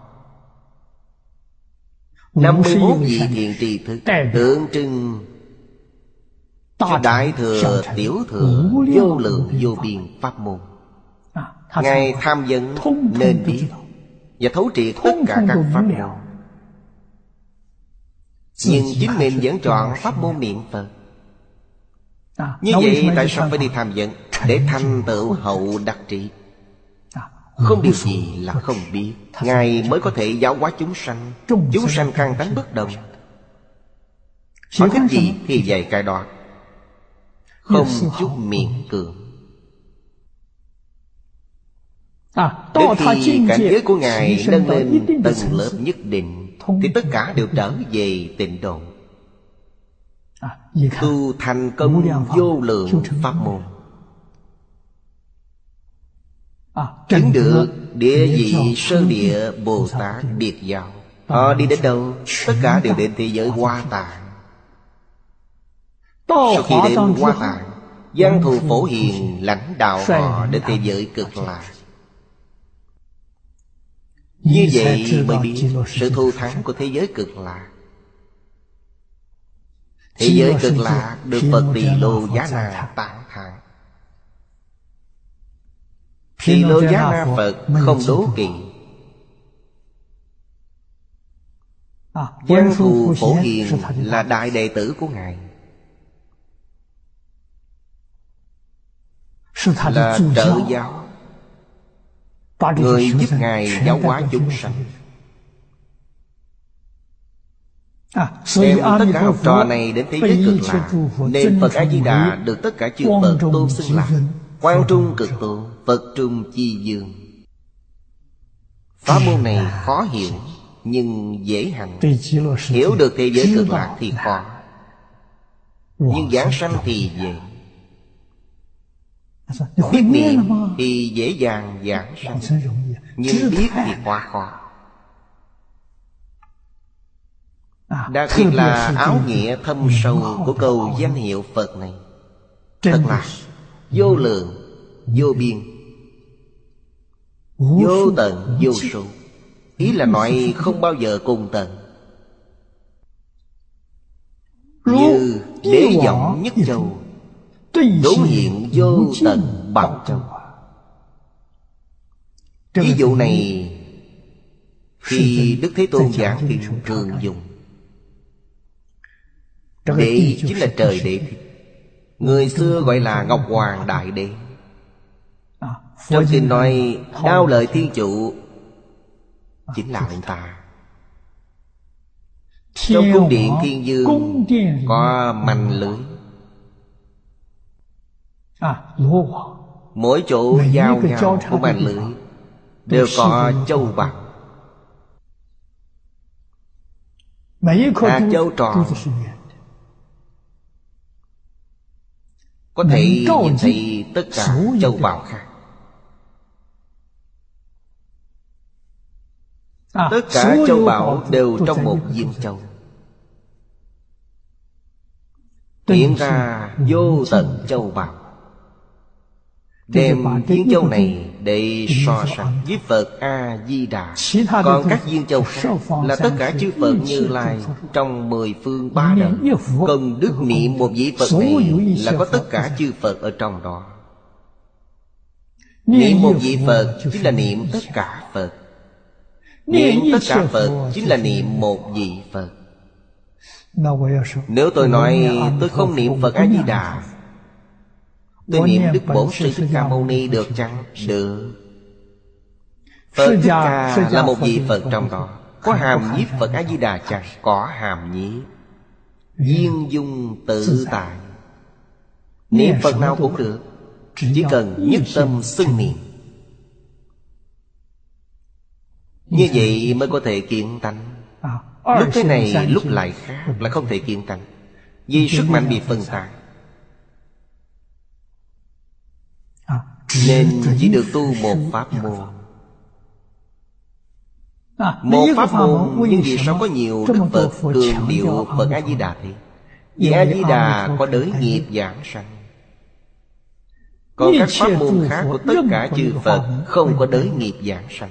51 vị thiện tri thức tượng trưng cho đại thừa, tiểu thừa, vô lượng vô biên pháp môn. Ngài tham vấn nên biết và thấu triệt tất cả các pháp môn. nhưng chính mình vẫn chọn pháp môn niệm Phật. Như vậy tại sao phải đi tham vấn? Để thành tựu hậu đắc trí. Không điều gì là không biết. Ngài mới có thể giáo hóa chúng sanh. Chúng sanh căn tánh bất đồng, họ thích gì thì dạy cái đó, không chút miễn cưỡng. Đến khi cảnh giới của Ngài nâng lên tầng lớp nhất định, thì tất cả đều trở về tịnh độ, tu thành công vô lượng pháp môn, chứng được địa vị sơ địa Bồ Tát Biệt Giáo. Họ đi đến đâu? Tất cả đều đến thế giới Hoa Tạng. Sau khi đến Hoa Tạng, Văn Thù Phổ Hiền lãnh đạo họ đến thế giới Cực Lạc. Như vậy mới biết sự thù thắng của thế giới Cực Lạc. Thế giới Cực Lạc được Phật Tỳ Lô Giá Na tán thán. Tỳ Lô Giá Na Phật không đố kỵ. Văn Thù Phổ Hiền là đại đệ tử của Ngài, là trợ giáo, người giúp Ngài giáo hóa chúng sanh. Đem tất cả học trò này đến thế giới Cực Lạc, nên Phật A-di-đà được tất cả chư Phật tôn xưng là Quang Trung Cực Tôn, Phật Trung Chi Dương. Pháp môn này khó hiểu nhưng dễ hành. Hiểu được thế giới Cực Lạc thì khó, nhưng giảng sanh thì dễ. Biết niệm thì dễ dàng giảng sanh, nhưng biết thì quá khó. Đặc biệt là áo nghĩa thâm sâu của câu danh hiệu Phật này, thật là vô lượng, vô biên, vô tận, vô số. Ý là nói không bao giờ cùng tận. Như đế giọng nhất châu, đối hiện vô tận bảo châu. Ví dụ này khi Đức Thế Tôn giảng kinh thường dùng. Đế chính là trời đế, người xưa gọi là Ngọc Hoàng Đại Đế. Trong kinh nói Đao Lợi Thiên Chủ chính là ông ta. Trong cung điện Thiên Dương có manh lưới, mỗi chỗ giao nhau của manh lưới đều có châu bạc. Hạt châu tròn có thể nhìn thấy tất cả châu báu khác. Tất cả châu báu đều trong một viên châu, hiện ra vô tận châu báu. Đem viên châu này để so sánh với Phật A-di-đà. Còn các viên châu khác là tất cả chư Phật Như Lai trong 10 phương 3 đời. Cần đức niệm một vị Phật này là có tất cả chư Phật ở trong đó. Niệm một vị Phật chính là niệm tất cả Phật. Niệm tất cả Phật chính là niệm một vị Phật. Nếu tôi nói tôi không niệm Phật A-di-đà, tôi niệm Đức Bổn Sư Thích Ca Mâu Ni được chăng? Được. Phật Thích Ca là một vị Phật trong đó. Có hàm nhiếp Phật A-di-đà chăng? Có hàm nhiếp. Viên dung tự tại. Niệm Phật nào cũng được, chỉ cần nhất tâm xưng niệm. Như vậy mới có thể kiện tánh. Lúc thế này lúc lại khác là không thể kiện tánh, vì sức mạnh bị phân tán. Nên chỉ được tu một pháp môn. Một pháp môn, nhưng vì sao có nhiều Đức Phật cường điệu Phật A-di-đà thế? Vì A-di-đà có đới nghiệp giảng sanh. Còn các pháp môn khác của tất cả chư Phật không có đới nghiệp giảng sanh.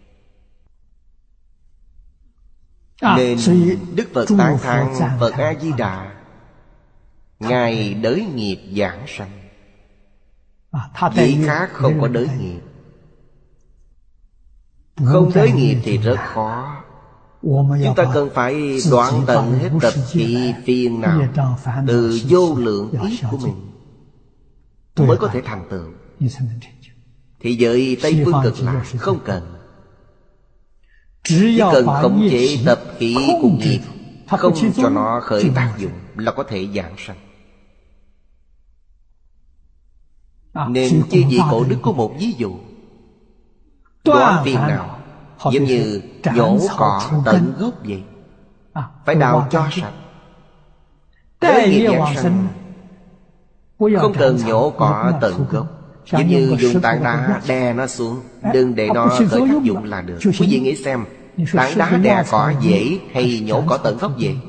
Nên Đức Phật tán thán Phật A-di-đà, Ngài đới nghiệp giảng sanh. Vị khác không có đới nghiệp. Không đới nghiệp thì rất khó. Chúng ta cần phải đoạn tận hết tập khí phiền não từ vô lượng ý của mình, mới có thể thành tựu. Thì giới Tây Phương Cực Lạc không cần. Chỉ cần khống chế tập khí của nghiệp, không cho nó khởi tác dụng, là có thể giảng sanh. Nên chư vị cổ đức có một ví dụ. Đoạn phiền não giống như nhổ cỏ tận gốc vậy, phải đào cho sạch. Với nghiệp giảng sanh không cần nhổ cỏ tận gốc, giống như dùng tảng đá đè nó xuống, đừng để nó khởi tác dụng là được. Quý vị nghĩ xem, tảng đá đè cỏ dễ hay nhổ cỏ tận gốc dễ?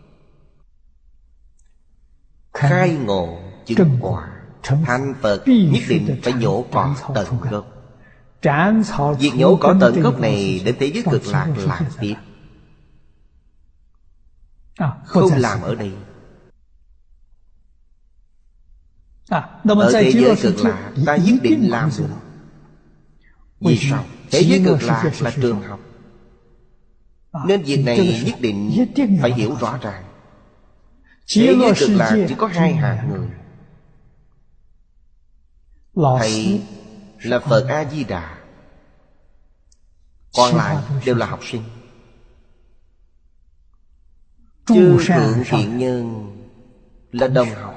Khai ngộ chứng quả thành Phật nhất định phải nhổ cỏ tận gốc. Việc nhổ cỏ tận gốc này đến thế giới Cực Lạc làm tiếp, không làm ở đây. Ở thế giới Cực Lạc ta nhất định làm được. Vì sao? Thế giới Cực Lạc là trường học, nên việc này nhất định phải hiểu rõ ràng. Thế giới Cực Lạc chỉ có hai hạng người. Thầy là Phật A-di-đà, còn lại đều là học sinh. Chư thượng thiện nhân là đồng học.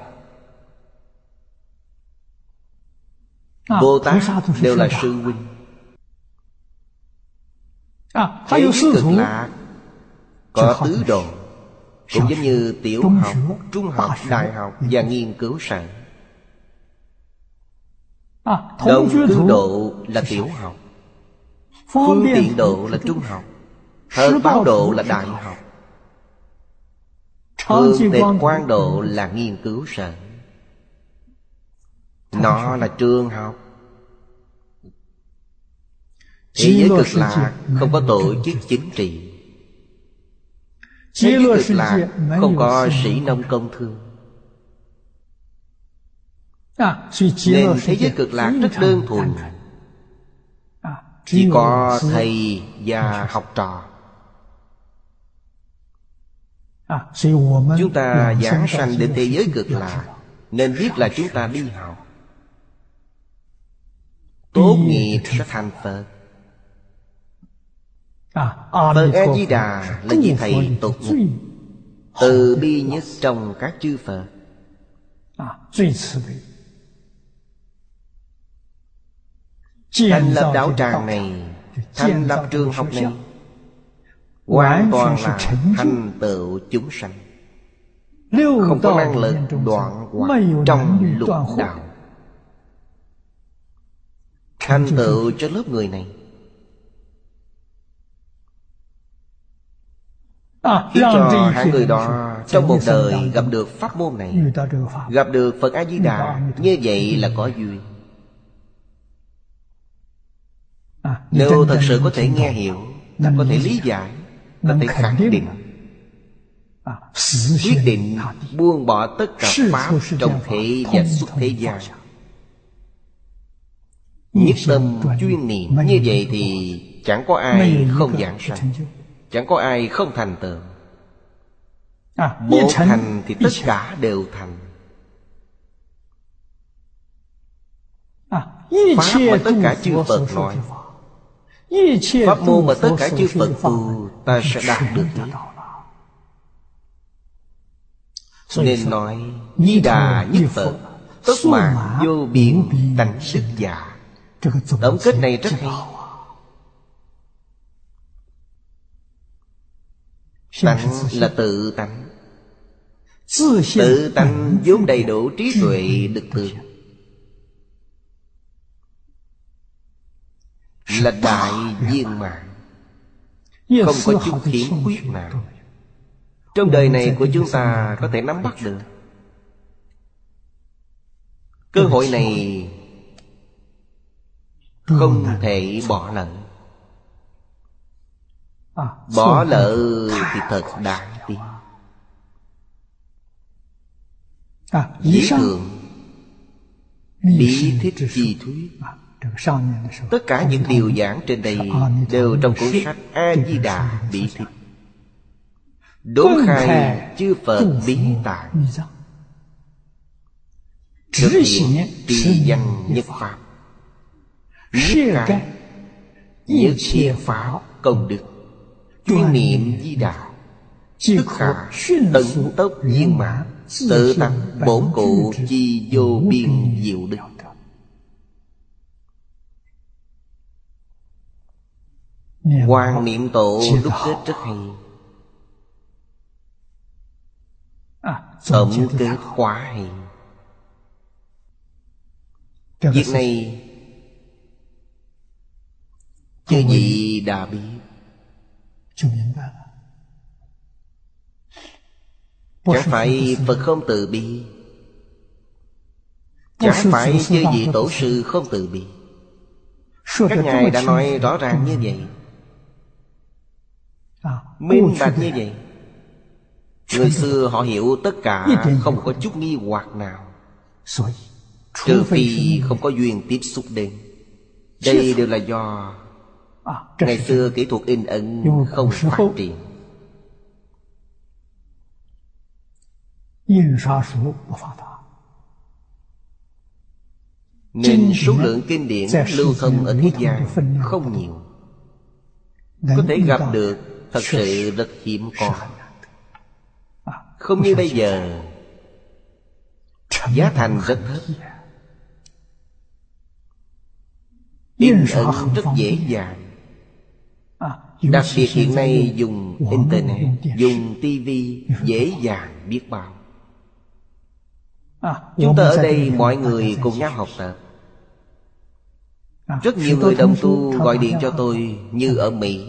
Bồ Tát đều là sư huynh. Thế giới Cực Lạc có tứ độ, cũng giống như tiểu học, trung học, đại học và nghiên cứu sở. Đồng cư độ là tiểu học, phương tiện độ là trung học, Thật báo độ là đại học, Phương tịch quan độ là nghiên cứu sở. Nó là trường học. Thế giới Cực Lạc không có tổ chức chính trị. Thế giới Cực Lạc không có sĩ nông công thương. Nên thế giới Cực Lạc rất đơn thuần, chỉ có thầy và học trò. Chúng ta giảng sanh đến thế giới Cực Lạc nên biết là chúng ta đi học. Tốt nghiệp sẽ thành Phật. Phật A-di-đà là vị thầy tốt nhất, từ bi nhất trong các chư Phật. Thành lập đạo tràng này, thành lập trường học này, hoàn toàn là thành tựu chúng sanh, không có năng lực đoạn hoặc trong lục đạo. Thành tựu cho lớp người này, khiến cho hai người đó trong một đời gặp được pháp môn này, gặp được Phật A-di-đà. Như vậy là có duyên. Nếu thật sự có thể nghe hiểu, có thể lý giải, có thể khẳng định, quyết định buông bỏ tất cả pháp trong thế và xuất thế gian, nhất tâm chuyên niệm, như vậy thì chẳng có ai không giảng sanh, chẳng có ai không thành tựu. Một thành thì tất cả đều thành. Pháp mà tất cả chư Phật nói, pháp môn mà tất cả chư Phật tu, ta sẽ đạt được hết. Nên nói Di Đà nhất Phật, tất mạng vô biên tánh đức giả. Tổng kết này rất hay. Tánh là tự tánh. Tự tánh vốn đầy đủ trí tuệ lực tường, là đại viên mãn, không có chút khiếm khuyết nào. Trong đời này của chúng ta có thể nắm bắt được. Cơ hội này không thể bỏ lỡ. Bỏ lỡ thì thật đáng tiếc. Dĩ thượng bí thích chi thuyết. Tất cả những điều giảng trên đây đều trong cuốn sách A-di-đà bí thích. đốn khai chư Phật bí tạng, thực hiện trì danh nhất pháp, nhất cái nhất thiết pháp công đức, chuyên niệm Di Đà, tức khả tận tốc viên mãn, tự tánh bổn cụ chi vô biên diệu đức. Hoàng Niệm Tổ đúc kết rất hay. Tổng kết quá hay. Việc này chư vị đã biết. Chẳng phải Phật không từ bi, chẳng phải chư vị tổ sư không từ bi. Các ngài đã nói rõ ràng như vậy, minh bạch như vậy. Người xưa họ hiểu tất cả, không có chút nghi hoặc nào, trừ phi không có duyên tiếp xúc đến. Đây đều là do ngày xưa kỹ thuật in ấn không phát triển. Nên số lượng kinh điển lưu thông ở thế gian không nhiều. Có thể gặp được thật sự rất hiếm có. Không như bây giờ, giá thành rất thấp, in ấn rất dễ dàng. Đặc biệt hiện nay dùng Internet, dùng TV dễ dàng biết bao. Chúng ta ở đây mọi người cùng nhau học tập. Rất nhiều người đồng tu gọi điện cho tôi, như ở Mỹ,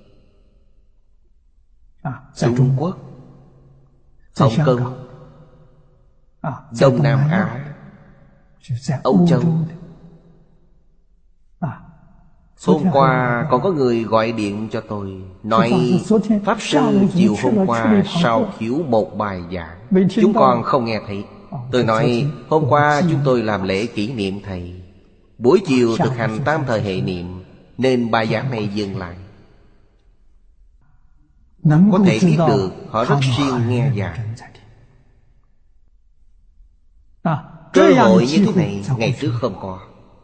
Trung Quốc, Hồng Kông, Đông Nam Á, Âu Châu. Hôm qua còn có người gọi điện cho tôi, nói Pháp Sư chiều hôm qua sao khiếu một bài giảng, chúng con không nghe thấy. Tôi nói hôm qua chúng tôi làm lễ kỷ niệm thầy, buổi chiều thực hành tam thời hệ niệm, nên bài giảng này dừng lại. Có thể biết được họ rất siêng nghe giảng. Cơ hội như thế này ngày trước không có,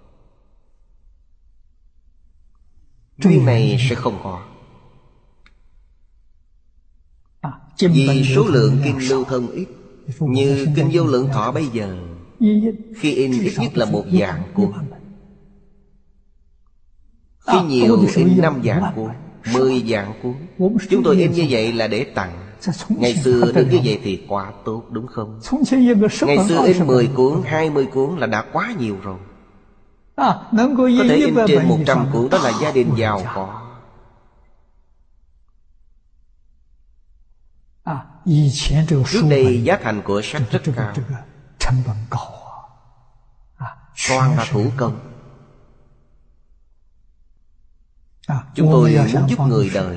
duyên này sẽ không có. Vì số lượng kinh lưu thông ít, như kinh Vô Lượng Thọ bây giờ, khi in ít nhất là 1 vạn cuốn, khi nhiều in 5 vạn cuốn, 10 vạn cuốn. Chúng tôi in như vậy là để tặng. Ngày xưa được như vậy thì quá tốt, đúng không? Ngày xưa in 10 cuốn, 20 cuốn là đã quá nhiều rồi. Có thể in trên 100 cuốn, đó là gia đình giàu có. Trước đây giá thành của sách rất cao, toàn là thủ công. Chúng tôi muốn giúp người đời,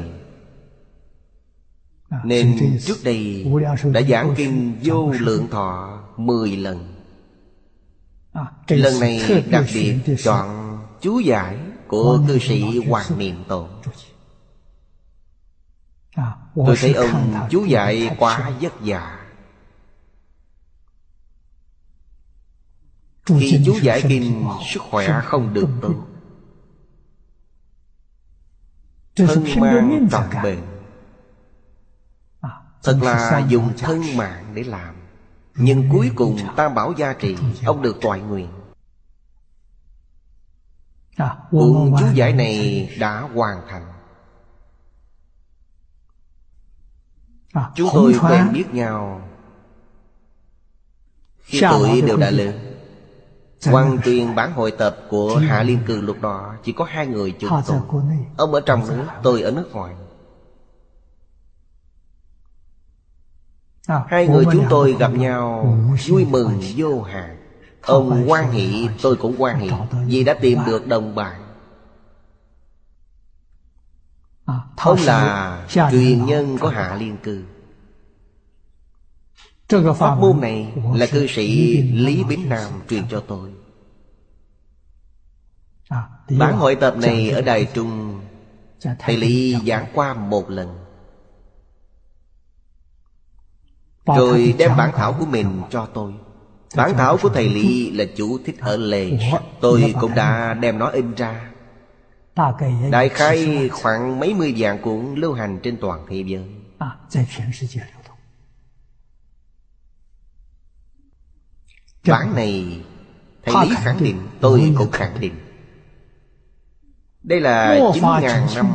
nên trước đây đã giảng kinh Vô Lượng Thọ 10 lần. Lần này đặc biệt chọn chú giải của cư sĩ Hoàng Niệm Tổ. Tôi thấy ông chú giải quá vất vả. Khi chú giải kinh, sức khỏe không được tốt, thân mang trọng bệnh, thật là dùng thân mạng để làm. Nhưng cuối cùng Tam Bảo gia trì, ông được toại nguyện. Cuốn chú giải này đã hoàn thành. Chúng tôi quen biết nhau khi tuổi đều đã lớn. Quan truyền bản hội tập của Hạ Liên Cư lúc đó chỉ có 2 người chúng tôi. Ông ở trong nước, tôi ở nước ngoài. 2 người chúng tôi gặp nhau vui mừng vô hạn. Ông hoan hỷ, tôi cũng hoan hỷ, vì đã tìm được đồng bạn. Ông là truyền nhân của Hạ Liên Cư. Pháp môn này là cư sĩ Lý Bính Nam truyền cho tôi. Bản hội tập này ở Đài Trung, thầy Lý giảng qua 1 lần. rồi đem bản thảo của mình cho tôi. Bản thảo của thầy Lý là chú thích ở lề sách. Tôi cũng đã đem nó in ra. Đại khái khoảng mấy mươi vạn cuốn lưu hành trên toàn thế giới. Bản này thầy Lý khẳng định, tôi cũng khẳng định. Đây là 9.000 năm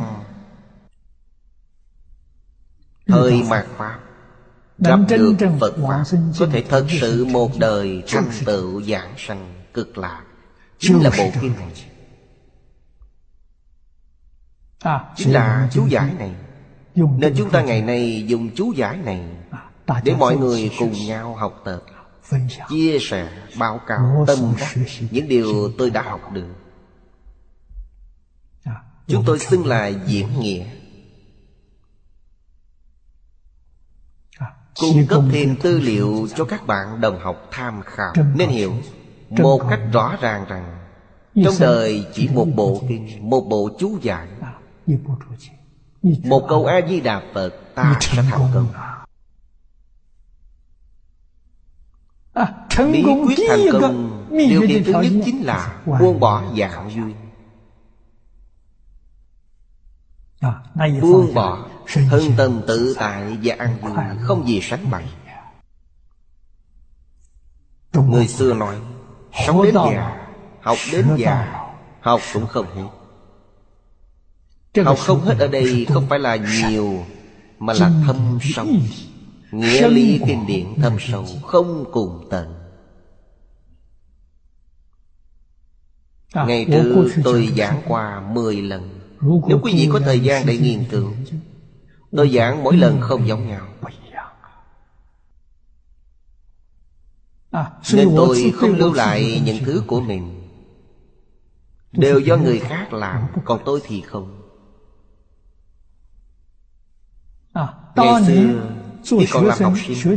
thời mạt Pháp, gặp được Phật Pháp, có thể thật sự một đời thành tựu giảng sanh cực lạc. Chính là bộ kinh này, chính là chú giải này. Nên chúng ta ngày nay dùng chú giải này để mọi người cùng nhau học tập, chia sẻ, báo cáo tâm đắc những điều tôi đã học được. Chúng tôi xưng là diễn nghĩa, cung cấp thêm tư liệu cho các bạn đồng học tham khảo. Nên hiểu một cách rõ ràng rằng trong đời chỉ một bộ kinh, một bộ chú giải, một câu A-di-đà Phật, ta sẽ thành công. Bí quyết thành công, điều kiện thứ nhất chính là buông bỏ dạng duyên. Buông bỏ, thân tâm tự tại và an vui, không gì sánh bằng. Người xưa nói, sống đến già, học đến già, học cũng không hết. Học không hết ở đây không phải là nhiều, mà là thâm sâu. Nghĩa lý kinh điển thâm sâu, không cùng tận. Ngày trước tôi giảng qua 10 lần. Nếu quý vị có thời gian để nghiên cứu, tôi giảng mỗi lần không giống nhau. Nên tôi không lưu lại những thứ của mình, đều do người khác làm, còn tôi thì không. Ngày xưa khi còn làm học sinh,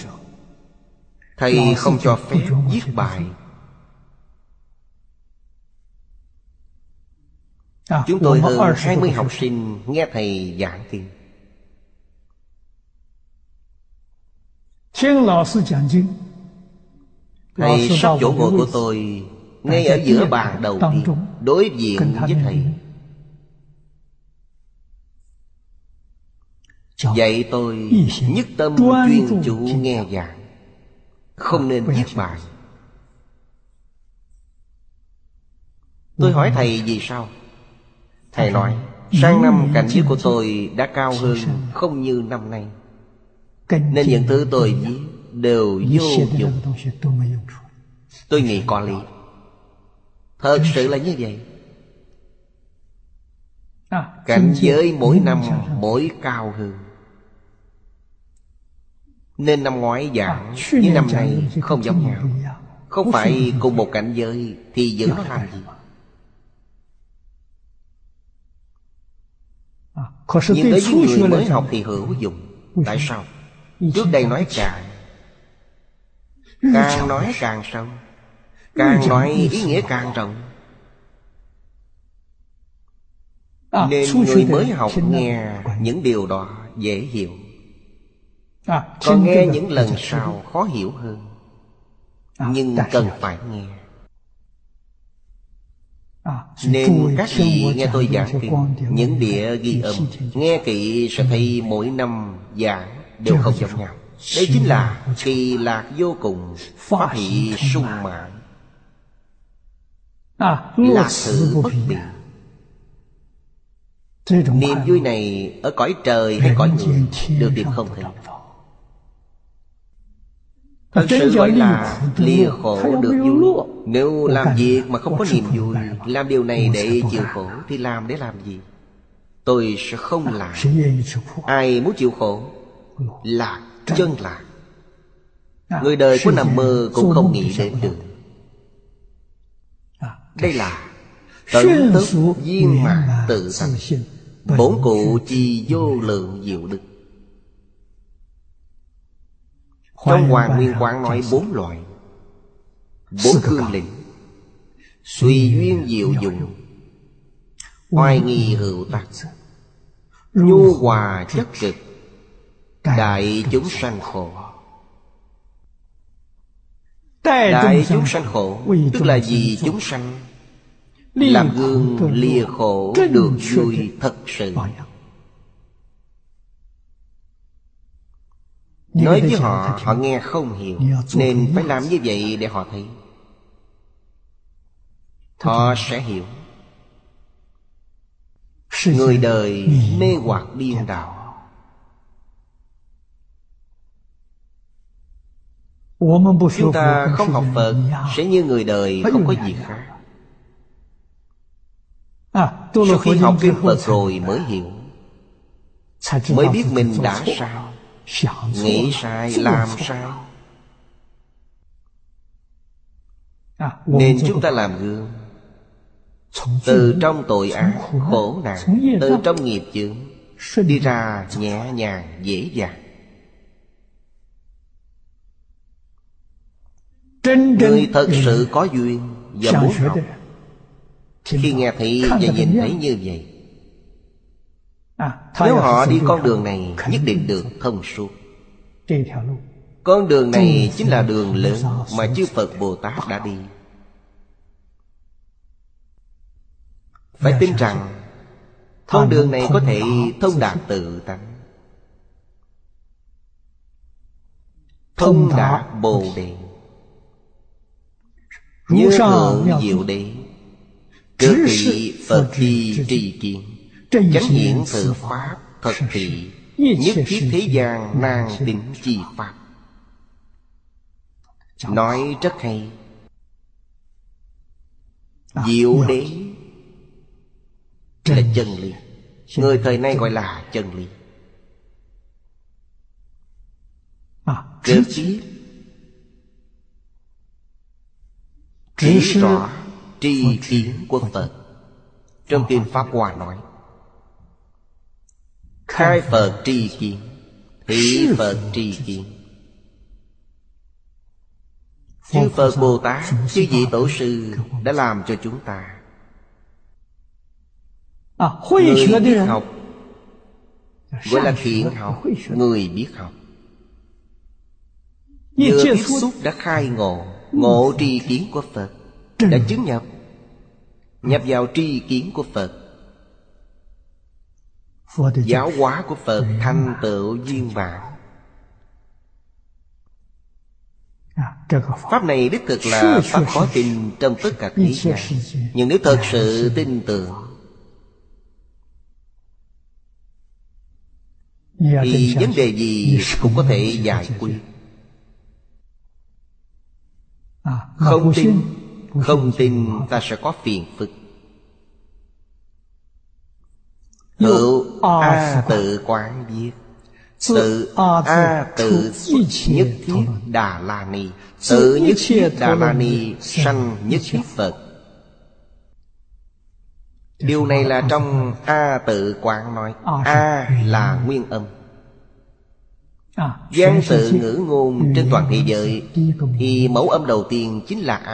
thầy không cho phép viết bài. Chúng tôi hơn 20 học sinh nghe thầy giảng kinh. Thầy sắp chỗ ngồi của tôi ngay ở giữa bàn đầu tiên, đối diện với thầy. Dạy tôi nhất tâm chuyên chú nghe giảng, không nên viết bài. Tôi hỏi thầy vì sao? Thầy nói, sang năm cảnh giới của tôi đã cao hơn, không như năm nay, nên những thứ tôi viết đều vô dụng. Tôi nghĩ có lý. Thật sự là như vậy. Cảnh giới mỗi năm mỗi cao hơn, nên năm ngoái giảng với năm nay không giống nhau. Không phải cùng một cảnh giới thì giữ nó làm gì? Nhưng đối với người mới học thì hữu dụng. Tại sao? Trước đây nói càng nói càng sâu, càng nói ý nghĩa càng rộng, nên người mới học nghe những điều đó dễ hiểu. Còn nghe những lần sau khó hiểu hơn, nhưng cần phải nghe. Nên các vị nghe tôi giảng kinh, những đĩa ghi âm, nghe kỹ sẽ thấy mỗi năm giảng đều không giống nhau. Đây chính là kỳ lạc vô cùng, pháp hỷ sung mãn, lạc thử bất biệt. Niềm vui này ở cõi trời hay cõi người đều tìm không thấy. Thật sự gọi là lìa khổ được vui. Nếu làm việc mà không có niềm vui, làm điều này để chịu khổ thì làm để làm gì? Tôi sẽ không làm. Ai muốn chịu khổ? Lạc, chân lạc. Người đời có nằm mơ cũng không nghĩ đến được. Đây là tận tốc viên mãn tự thành, bổn cụ chi vô lượng diệu đức. Trong Hoàng Nguyên Quán nói 4 loại, 4 cương lĩnh: suy duyên diệu dụng, oai nghi hữu tắc, nhu hòa chất cực, đại chúng sanh khổ, Đại chúng sanh khổ, tức là vì chúng sanh. Làm gương lìa khổ được vui thật sự. Nói với họ, họ nghe không hiểu, nên phải làm như vậy để họ thấy. Họ sẽ hiểu. Người đời mê hoặc điên đảo. Chúng ta không học Phật sẽ như người đời không có gì khác. Sau khi học kinh Phật rồi mới hiểu, mới biết mình đã sai, nghĩ sai, làm sai. Nên chúng ta làm gương. Từ trong tội ác, khổ nạn, từ trong nghiệp chướng đi ra nhẹ nhàng, dễ dàng. Người thật sự có duyên và muốn học, khi nghe thấy và nhìn thấy như vậy, nếu họ đi con đường này nhất định được thông suốt. Con đường này chính là đường lớn mà chư Phật Bồ Tát đã đi. Phải tin rằng con đường này có thể thông đạt tự tánh, thông đạt Bồ Đề, như thượng diệu đế, cực thị Phật thi trì kiến, chánh hiển tự pháp thật thị, nhất thiết thế gian nan tín chi pháp. Nói rất hay. Diệu đế là chân lý. Người thời nay gọi là chân lý. Trực tiếp chỉ rõ tri kiến của Phật. Trong kinh Pháp Hoa nói, khai Phật tri kiến, thị Phật tri kiến. Chư Phật Bồ Tát, chư vị Tổ sư đã làm cho chúng ta. Người biết học gọi là thiện học, người biết học. Vừa tiếp xúc đã khai ngộ, ngộ tri kiến của Phật, đã chứng nhập, nhập vào tri kiến của Phật. Giáo hóa của Phật thành tựu viên mãn. Pháp này đích thực là pháp khó tin trong tất cả thế gian. Nhưng nếu thật sự tin tưởng thì vấn đề gì cũng có thể giải quyết. Không tin ta sẽ có phiền phức. Hữu A tự quán viết, tự A tự nhất thiết Đà La Ni, tự nhất thiết Đà La Ni sanh nhất thiết Phật. Điều này là trong A tự quán nói. A là nguyên âm. Văn tự ngữ ngôn trên toàn thế giới thì mẫu âm đầu tiên chính là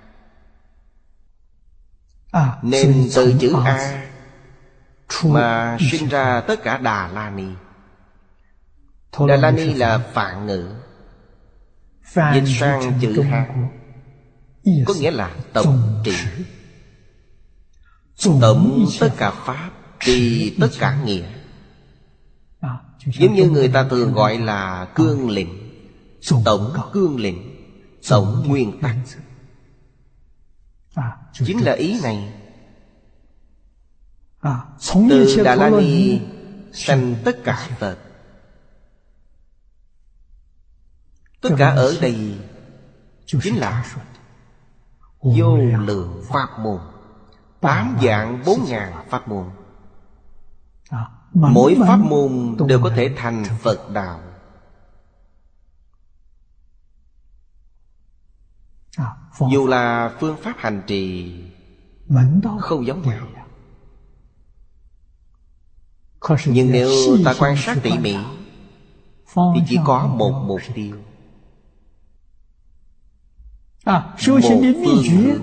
A. Nên từ chữ A mà sinh ra tất cả Đà La Ni. Đà La Ni là phạn ngữ, dịch sang chữ Hán, có nghĩa là tổng trị. Tổng tất cả pháp, trì tất cả nghĩa. Giống như người ta thường gọi là cương lĩnh, tổng cương lĩnh, tổng nguyên tắc. Chính là ý này. Từ Đà La Ni sanh tất cả Phật. Tất cả ở đây chính là vô lượng pháp môn, 8 vạn 4 ngàn pháp môn. Mỗi pháp môn đều có thể thành Phật đạo. Dù là phương pháp hành trì không giống nhau, nhưng nếu ta quan sát tỉ mỉ thì chỉ có một mục tiêu, một phương hướng.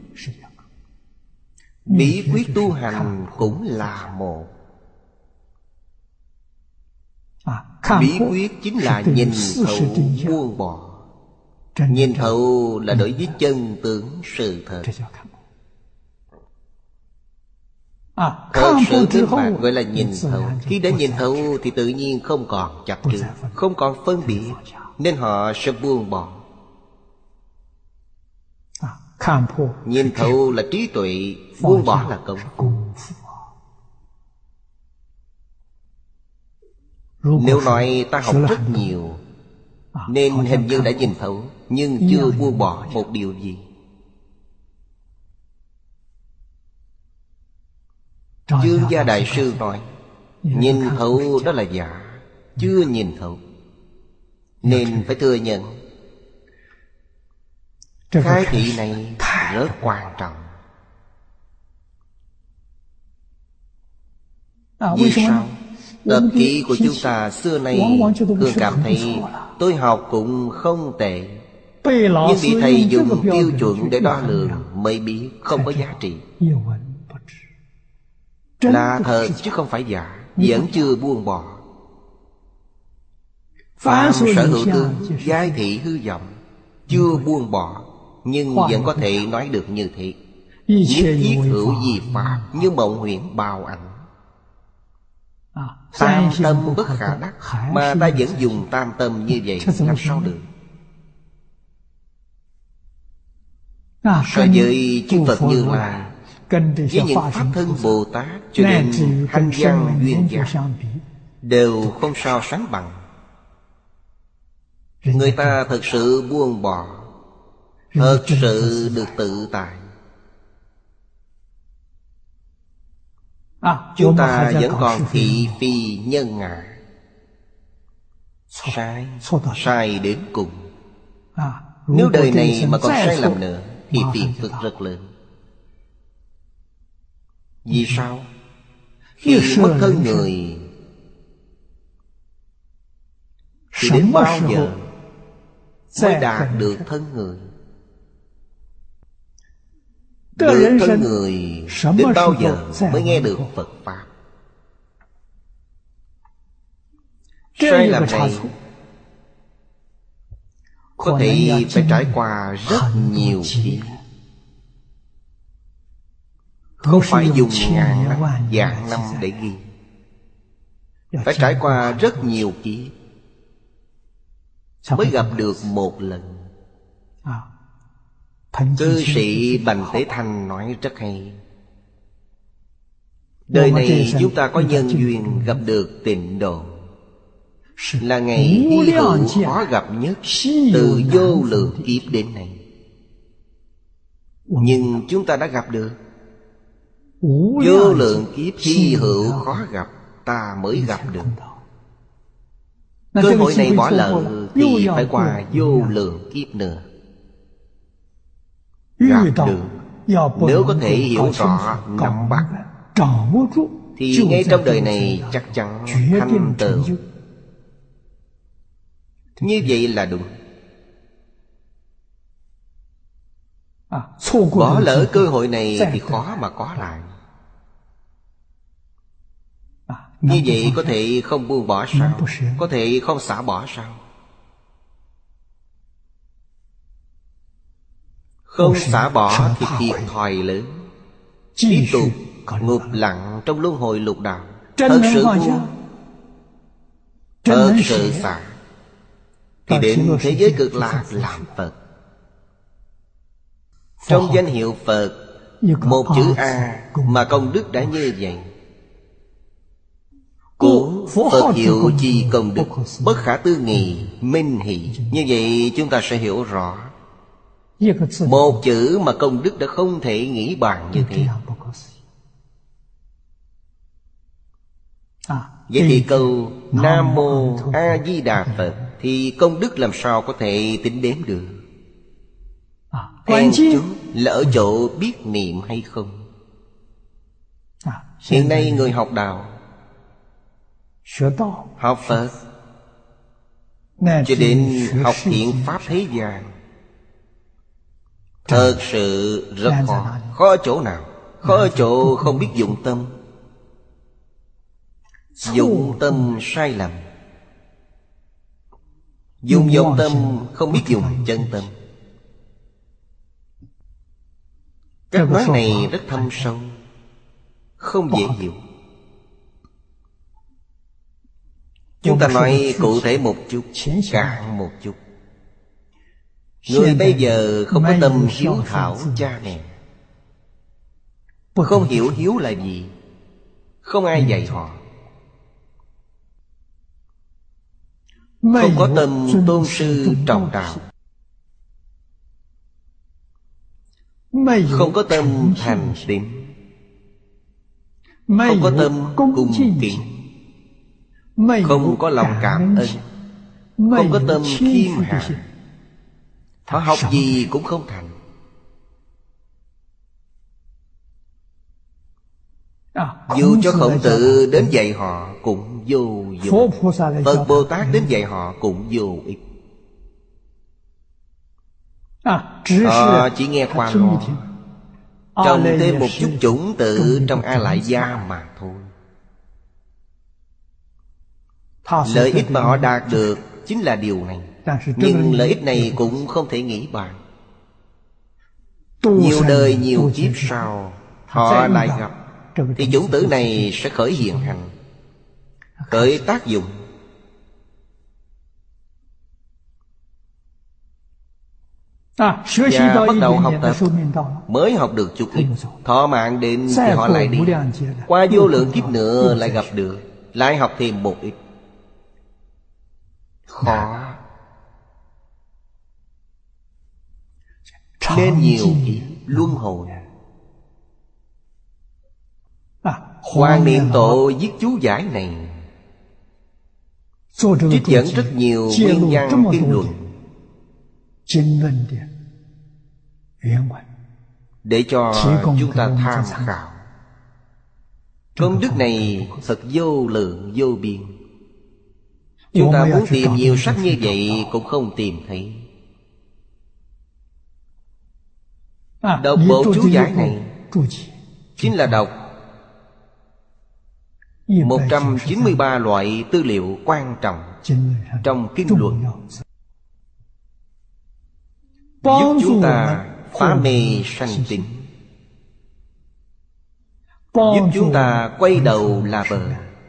Bí quyết tu hành cũng là một. Bí quyết chính là nhìn thấu buông bỏ. Nhìn thấu là đối với chân tướng sự thật. Thật sự minh bạch gọi là nhìn thấu. Khi đã nhìn thấu thì tự nhiên không còn chấp trước, không còn phân biệt, nên họ sẽ buông bỏ. Nhìn thấu là trí tuệ, buông bỏ là công phu. Nếu nói ta học rất nhiều nên hình như đã nhìn thấu, nhưng chưa buông bỏ một điều gì. Chương Gia Đại Sư nói nhìn thấu đó là giả, chưa nhìn thấu, nên phải thừa nhận khai thị này rất quan trọng. Vì sao? Tập khí của chúng ta xưa nay thường cảm thấy tôi học cũng không tệ, nhưng bị thầy dùng tiêu chuẩn để đo lường mới biết không có giá trị. Là thật chứ không phải giả, vẫn chưa buông bỏ. Phàm sở hữu tướng, giai thị hư vọng, chưa buông bỏ, nhưng vẫn có thể nói được như thế. Nhất thiết hữu di pháp, như mộng huyễn bao ảnh. Tam tâm bất khả đắc, mà ta vẫn dùng tam tâm như vậy, làm sao được? So với chư Phật Như Lai, với những Pháp Thân Bồ Tát cho đến Hành Văn Duyên Giác, đều không so sánh bằng. Người ta thật sự buông bỏ, thật sự được tự tại. Chúng ta vẫn còn thị phi nhân ngã, sai đến cùng. Nếu đời này mà còn sai lầm nữa thì phiền phức rất lớn. Vì sao? Khi mất thân người thì đến bao giờ mới đạt được thân người? Được thân người đến bao giờ mới nghe được Phật Pháp? Sai lầm này có thể phải trải qua rất nhiều kiếp, không phải dùng ngàn năm, vạn năm để ghi. Phải trải qua rất nhiều kiếp mới gặp được một lần. Cư sĩ Bành Tế Thanh nói rất hay. Đời này chúng ta có nhân duyên gặp được Tịnh Độ, là ngày hy hữu khó gặp nhất từ vô lượng kiếp đến nay. Nhưng chúng ta đã gặp được. Vô lượng kiếp hy hữu khó gặp, ta mới gặp được. Cơ hội này bỏ lỡ thì phải qua vô lượng kiếp nữa gặp được. Nếu có thể hiểu rõ, nắm bắt thì ngay trong đời này chắc chắn thành tựu. Như vậy là đúng. Bỏ lỡ cơ hội này thì khó mà có lại. Như vậy có thể không buông bỏ sao? Có thể không xả bỏ sao? Không xả bỏ thì thiệt thòi lớn. Tiếp tục ngục lặng trong luân hồi lục đạo. Thật sự buông, thật sự xả, thì đến thế giới cực lạc làm Phật. Trong danh hiệu Phật, một chữ A mà công đức đã như vậy. Cũng Phật hiệu chi công đức, bất khả tư nghị, minh hỷ. Như vậy chúng ta sẽ hiểu rõ. Một chữ mà công đức đã không thể nghĩ bàn như thế. Vậy thì câu Nam Mô A Di Đà Phật thì công đức làm sao có thể tính đếm được? Then chốt là ở chỗ biết niệm hay không. Hiện nay người học đạo, học Phật, cho đến học thiện pháp thế gian, thật sự rất khó. Khó ở chỗ nào? Khó ở chỗ không biết dụng tâm. Dụng tâm sai lầm. Dùng vọng tâm không biết dùng chân tâm. Cách nói này rất thâm sâu, không dễ hiểu. Chúng ta nói cụ thể một chút, cạn một chút. Người bây giờ không có tâm hiếu thảo cha mẹ, không hiểu hiếu là gì, không ai dạy họ, không có tâm tôn sư trọng đạo, không có tâm thành tín, không có tâm cung kính, không có lòng cảm ơn, không có tâm khiêm hạ, họ học gì cũng không thành. Dù cho Khổng Tử đến dạy họ cũng vô dụng, Phật Bồ Tát đến dạy họ cũng vô ích. Họ chỉ nghe qua loa, trồng thêm một chút chủng tử trong A Lại Gia mà thôi. Lợi ích mà họ đạt được chính là điều này. Nhưng lợi ích này cũng không thể nghĩ bàn. Nhiều đời nhiều kiếp sau họ lại gặp, thì chủng tử này sẽ khởi hiện hành, khởi tác dụng. Và bắt đầu học tập, mới học được chút ít, thọ mạng đến thì họ lại đi. Qua vô lượng kiếp nữa lại gặp được, lại học thêm một ít. Khó. Nên nhiều kiếp luân hồi. Hoàng Niệm Tổ viết chú giải này, trích dẫn rất nhiều nguyên văn kinh luận để cho chúng ta tham khảo. Công đức này thật vô lượng vô biên. Chúng ta muốn tìm nhiều sách như vậy cũng không tìm thấy. Đọc bộ chú giải này chính là đọc 193 loại tư liệu quan trọng trong kinh luận, giúp chúng ta phá mê sanh tín, giúp chúng ta quay đầu là bờ,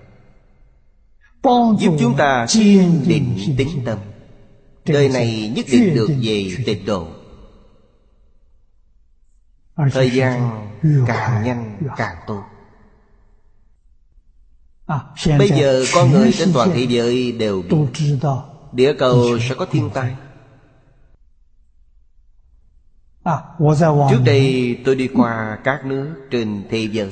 giúp chúng ta kiên định tín tâm. Đời này nhất định được về tịnh độ. Thời gian càng nhanh càng tốt. Bây giờ con người trên toàn thế giới đều biết địa cầu sẽ có thiên tai. Trước đây tôi đi qua các nước trên thế giới,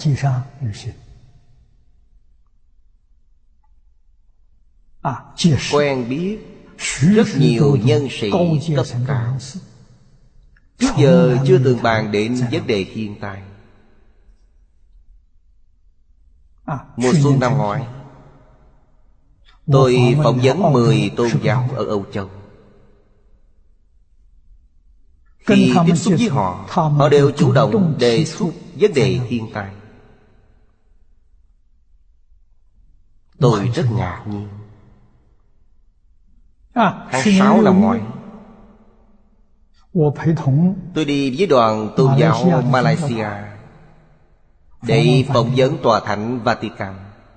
quen biết rất nhiều nhân sĩ cấp cao. Trước giờ chưa từng bàn đến vấn đề thiên tai. Mùa xuân năm ngoái, tôi phỏng vấn 10 tôn giáo ở Âu Châu. Khi tiếp xúc với họ, họ đều chủ động đề xuất vấn đề thiên tai. Tôi rất ngạc nhiên. Tháng 6 năm ngoái, tôi đi với đoàn tôn giáo Malaysia để phỏng vấn tòa thánh Vatican,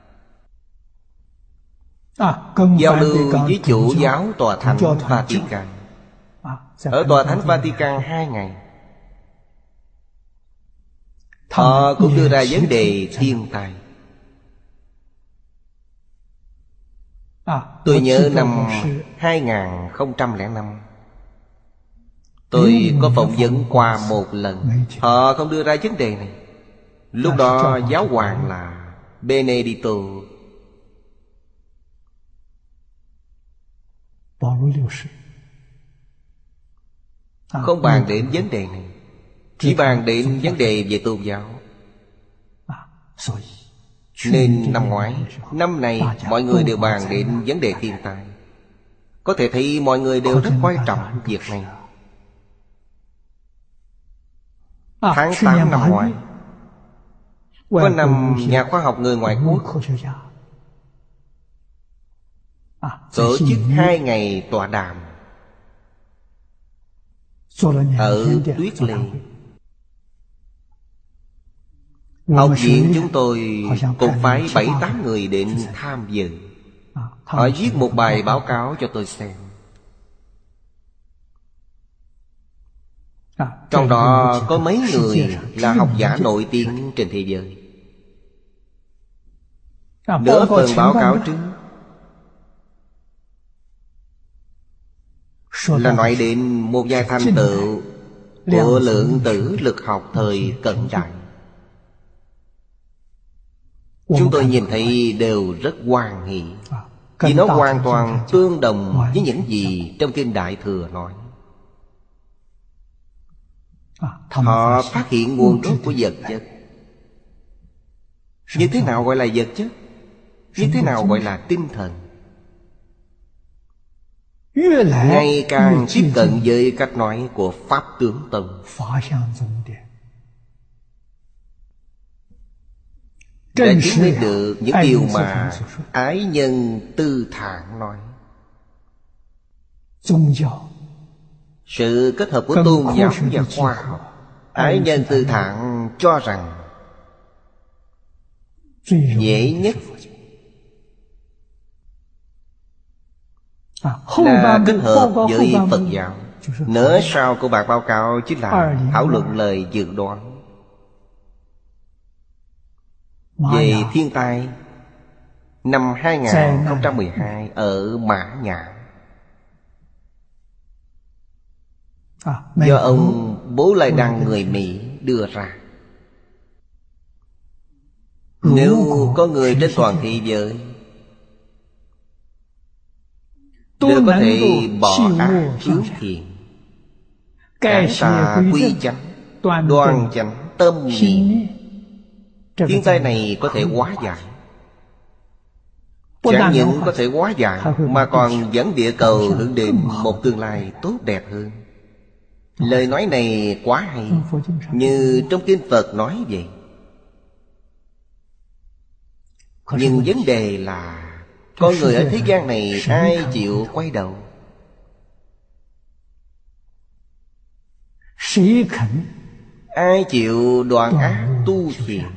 giao lưu với chủ giáo tòa thánh Vatican. Ở tòa thánh Vatican 2 ngày, họ cũng đưa ra vấn đề thiên tai. Tôi nhớ năm 2005, tôi có phỏng vấn qua một lần. Họ không đưa ra vấn đề này. Lúc đó giáo hoàng là Benedicto. Không bàn đến vấn đề này, chỉ bàn đến vấn đề về tôn giáo. Nên năm ngoái, năm này mọi người đều bàn đến vấn đề thiên tai. Có thể thấy mọi người đều rất quan trọng việc này. Tháng 8 năm ngoái, có 5 nhà khoa học người ngoại quốc tổ chức 2 ngày tọa đàm ở Tuyết Lê. Học viện chúng tôi cũng phải 7-8 người đến tham dự. Họ viết một bài báo cáo cho tôi xem. Trong đó có mấy người là học giả nổi tiếng trên thế giới. Nửa phần báo cáo trước là nói đến một vài thành tựu của lượng tử lực học thời cận đại. Chúng tôi nhìn thấy đều rất hoan hỷ, vì nó hoàn toàn tương đồng với những gì trong Kinh Đại Thừa nói. Họ phát hiện nguồn gốc của vật chất. Như thế nào gọi là vật chất? Như thế nào gọi là tinh thần? Ngày càng tiếp cận với cách nói của Pháp Tướng Tông. Đã chứng minh được những điều mà Ái Nhân Tư Thản nói. Sự kết hợp của tôn giáo và khoa học. Ái Nhân Tư Thản cho rằng dễ nhất là kết hợp với Phật giáo. Nửa sau của bản báo cáo chính là thảo luận lời dự đoán về thiên tai năm 2012 ở Mã Nhã, do ông Bố Lai Đăng người Mỹ đưa ra. Nếu có người trên toàn thế giới đều có thể bỏ ác hướng thiện, cải tà quy chánh, đoan chánh tâm niệm, thiên tai này có thể hóa giải. Chẳng những có thể hóa giải mà còn dẫn địa cầu hướng đến một tương lai tốt đẹp hơn. Lời nói này quá hay, như trong Kinh Phật nói vậy. Nhưng vấn đề là con người ở thế gian này ai chịu quay đầu? Ai chịu đoạn ác tu thiện?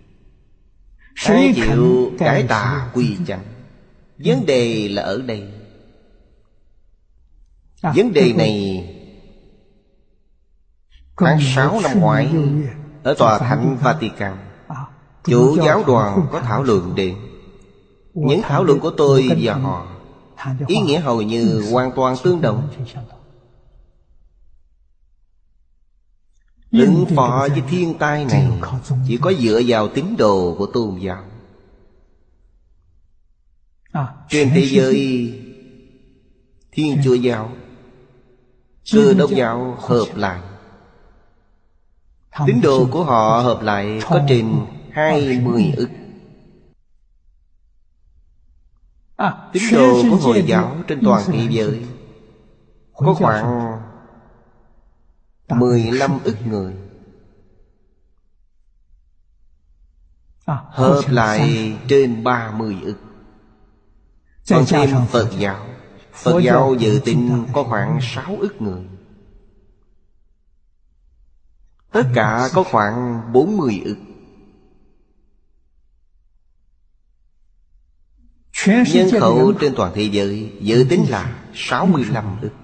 Ai chịu cải tà quy chánh? Vấn đề là ở đây. Vấn đề này tháng 6 năm ngoái ở tòa thánh Vatican, chủ giáo đoàn có thảo luận đến. Những thảo luận của tôi và họ ý nghĩa hầu như hoàn toàn tương đồng. Ứng phó với thiên tai này chỉ có dựa vào tín đồ của tôn giáo. Trên thế giới, Thiên Chúa giáo, Cơ Đốc giáo hợp lại, tín đồ của họ hợp lại có trên 20 ức. Tín đồ của Hồi giáo trên toàn thế giới có khoảng 15 ức người. Hợp lại trên 30 ức. Còn thêm Phật giáo. Phật giáo dự tính có khoảng 6 ức người. Tất cả có khoảng 40 ức. Nhân khẩu trên toàn thế giới dự tính là 65 ức.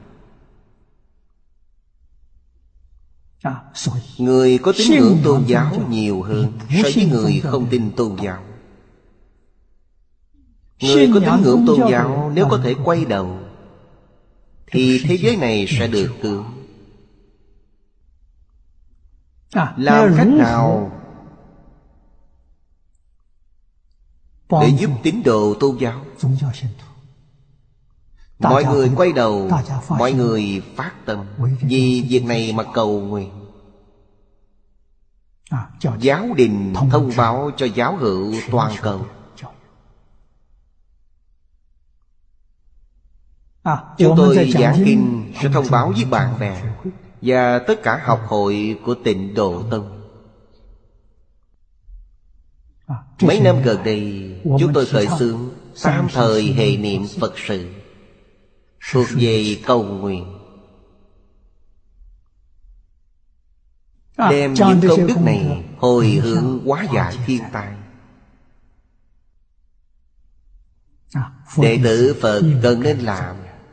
Người có tín ngưỡng tôn giáo nhiều hơn so với người không tin tôn giáo. Người có tín ngưỡng tôn giáo nếu có thể quay đầu thì thế giới này sẽ được cứu. Làm cách nào để giúp tín đồ tôn giáo? Mọi người quay đầu, mọi người phát tâm vì việc này mà cầu nguyện. Giáo đình thông báo cho giáo hữu toàn cầu. Chúng tôi giảng kinh sẽ thông báo với bạn bè và tất cả học hội của Tịnh Độ Tông. Mấy năm gần đây chúng tôi khởi xướng tam thời hệ niệm Phật sự, thuộc về cầu nguyện. Đem những công đức này hồi hướng hóa giải thiên tai. Đệ tử Phật cần nên làm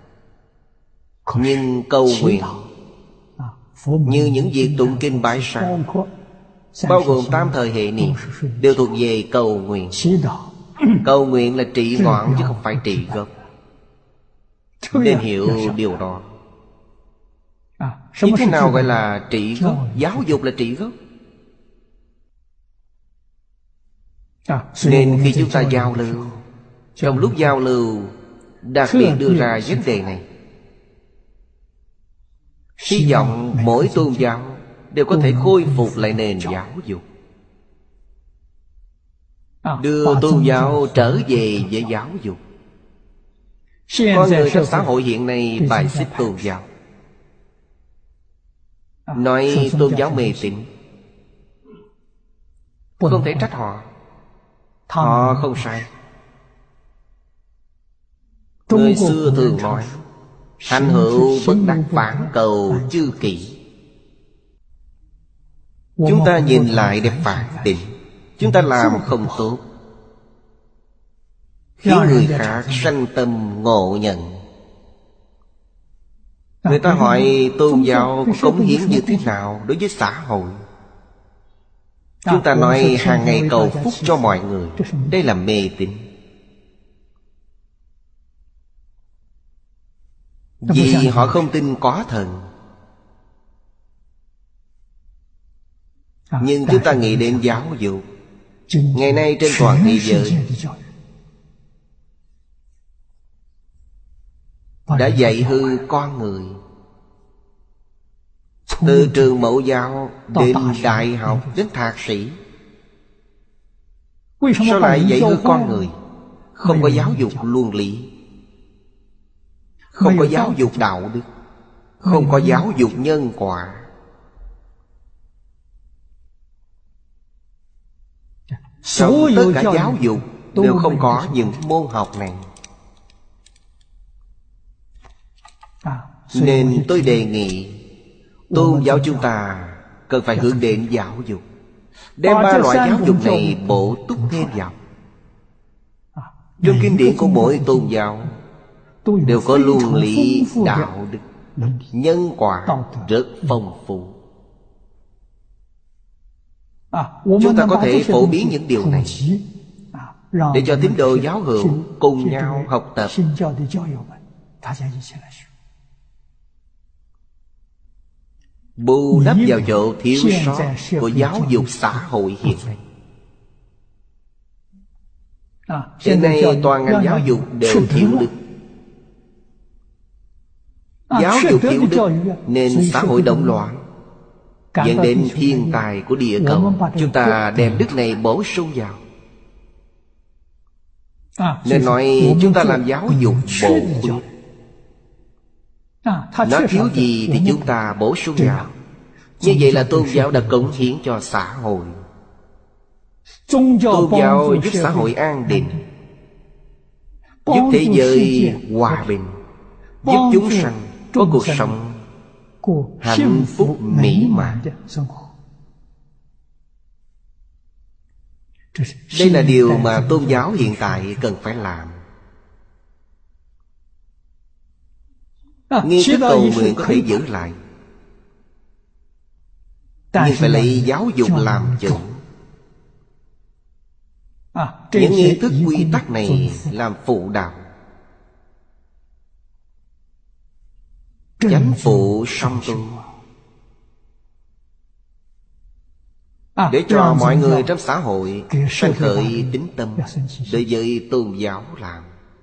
nhưng cầu nguyện, như những việc tụng kinh bái sám, bao gồm tam thời hệ niệm, đều thuộc về cầu nguyện. Cầu nguyện là trị ngọn chứ không phải trị gốc. Nên hiểu điều đó. Như thế nào gọi là trị gốc? Giáo dục là trị gốc. Nên khi chúng ta giao lưu, trong lúc giao lưu đặc biệt đưa ra vấn đề này. Hy vọng mỗi tôn giáo đều có thể khôi phục lại nền giáo dục, đưa tôn giáo trở về với giáo dục. Con người trong xã hội hiện nay bài xích tôn giáo, nói tôn giáo mê tín. Không thể trách họ, họ không sai. Người xưa thường nói hành hữu bất đắc phản cầu chư kỷ. Chúng ta nhìn lại để phản định. Chúng ta làm không tốt, khiến người khác sanh tâm ngộ nhận. Người ta hỏi tôn giáo có cống hiến như thế nào đối với xã hội. Chúng ta nói hàng ngày cầu phúc cho mọi người. Đây là mê tín. Vì họ không tin có thần. Nhưng chúng ta nghĩ đến giáo dục. Ngày nay trên toàn thế giới đã dạy hư con người. Từ trường mẫu giáo đến đại học đến thạc sĩ. Sao lại dạy hư con người? Không có giáo dục luân lý, không có giáo dục đạo đức, không có giáo dục nhân quả. Trong tất cả giáo dục đều không có những môn học này. Nên tôi đề nghị tôn giáo chúng ta cần phải hướng đến giáo dục, đem ba loại giáo dục này bổ túc thêm vào. Trong kinh điển của mỗi tôn giáo đều có luân lý đạo đức, nhân quả rất phong phú. Chúng ta có thể phổ biến những điều này để cho tín đồ giáo hữu cùng nhau học tập, bù đắp vào chỗ thiếu sót của giáo dục xã hội hiện nay. Hiện nay toàn ngành giáo dục đều thiếu đức. Giáo dục thiếu đức nên xã hội động loạn, dẫn đến thiên tài của địa cầu. Chúng ta đem đức này bổ sung vào. Nên nói chúng ta làm giáo dục bổ khuyết. Nó thiếu gì thì chúng ta bổ sung vào. Như vậy là tôn giáo đã cống hiến cho xã hội. Tôn giáo giúp xã hội an định, giúp thế giới hòa bình, giúp chúng sanh có cuộc sống hạnh phúc mỹ mãn. Đây là điều mà tôn giáo hiện tại cần phải làm. Nghi thức cầu nguyện có thể giữ lại, nhưng phải lấy giáo dục làm chủ. Những nghi thức quy tắc này làm phụ đạo, chánh phụ song tu, để cho mọi người trong xã hội sanh khởi tín tâm đối với tôn giáo làm.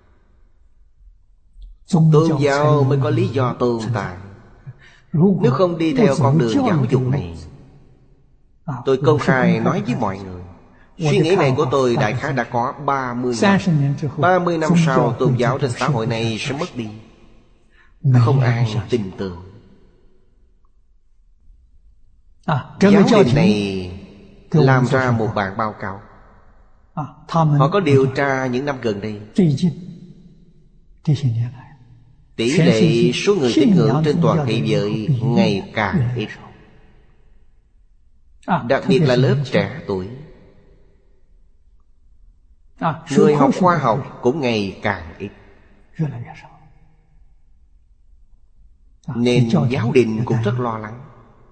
Tôn giáo mới có lý do tồn tại. Nếu không đi theo con đường giáo dục này, tôi công khai nói với mọi người, suy nghĩ này của tôi đại khái đã có 30 năm. 30 năm sau tôn giáo trên xã hội này sẽ mất đi, không ai tin tưởng. Giáo đình này làm ra một bản báo cáo Họ có điều tra những năm gần đây, tỷ lệ số người tín ngưỡng trên toàn thế giới ngày càng ít, đặc biệt là lớp trẻ tuổi. Người học khoa học cũng ngày càng ít, nên giáo đình cũng rất lo lắng.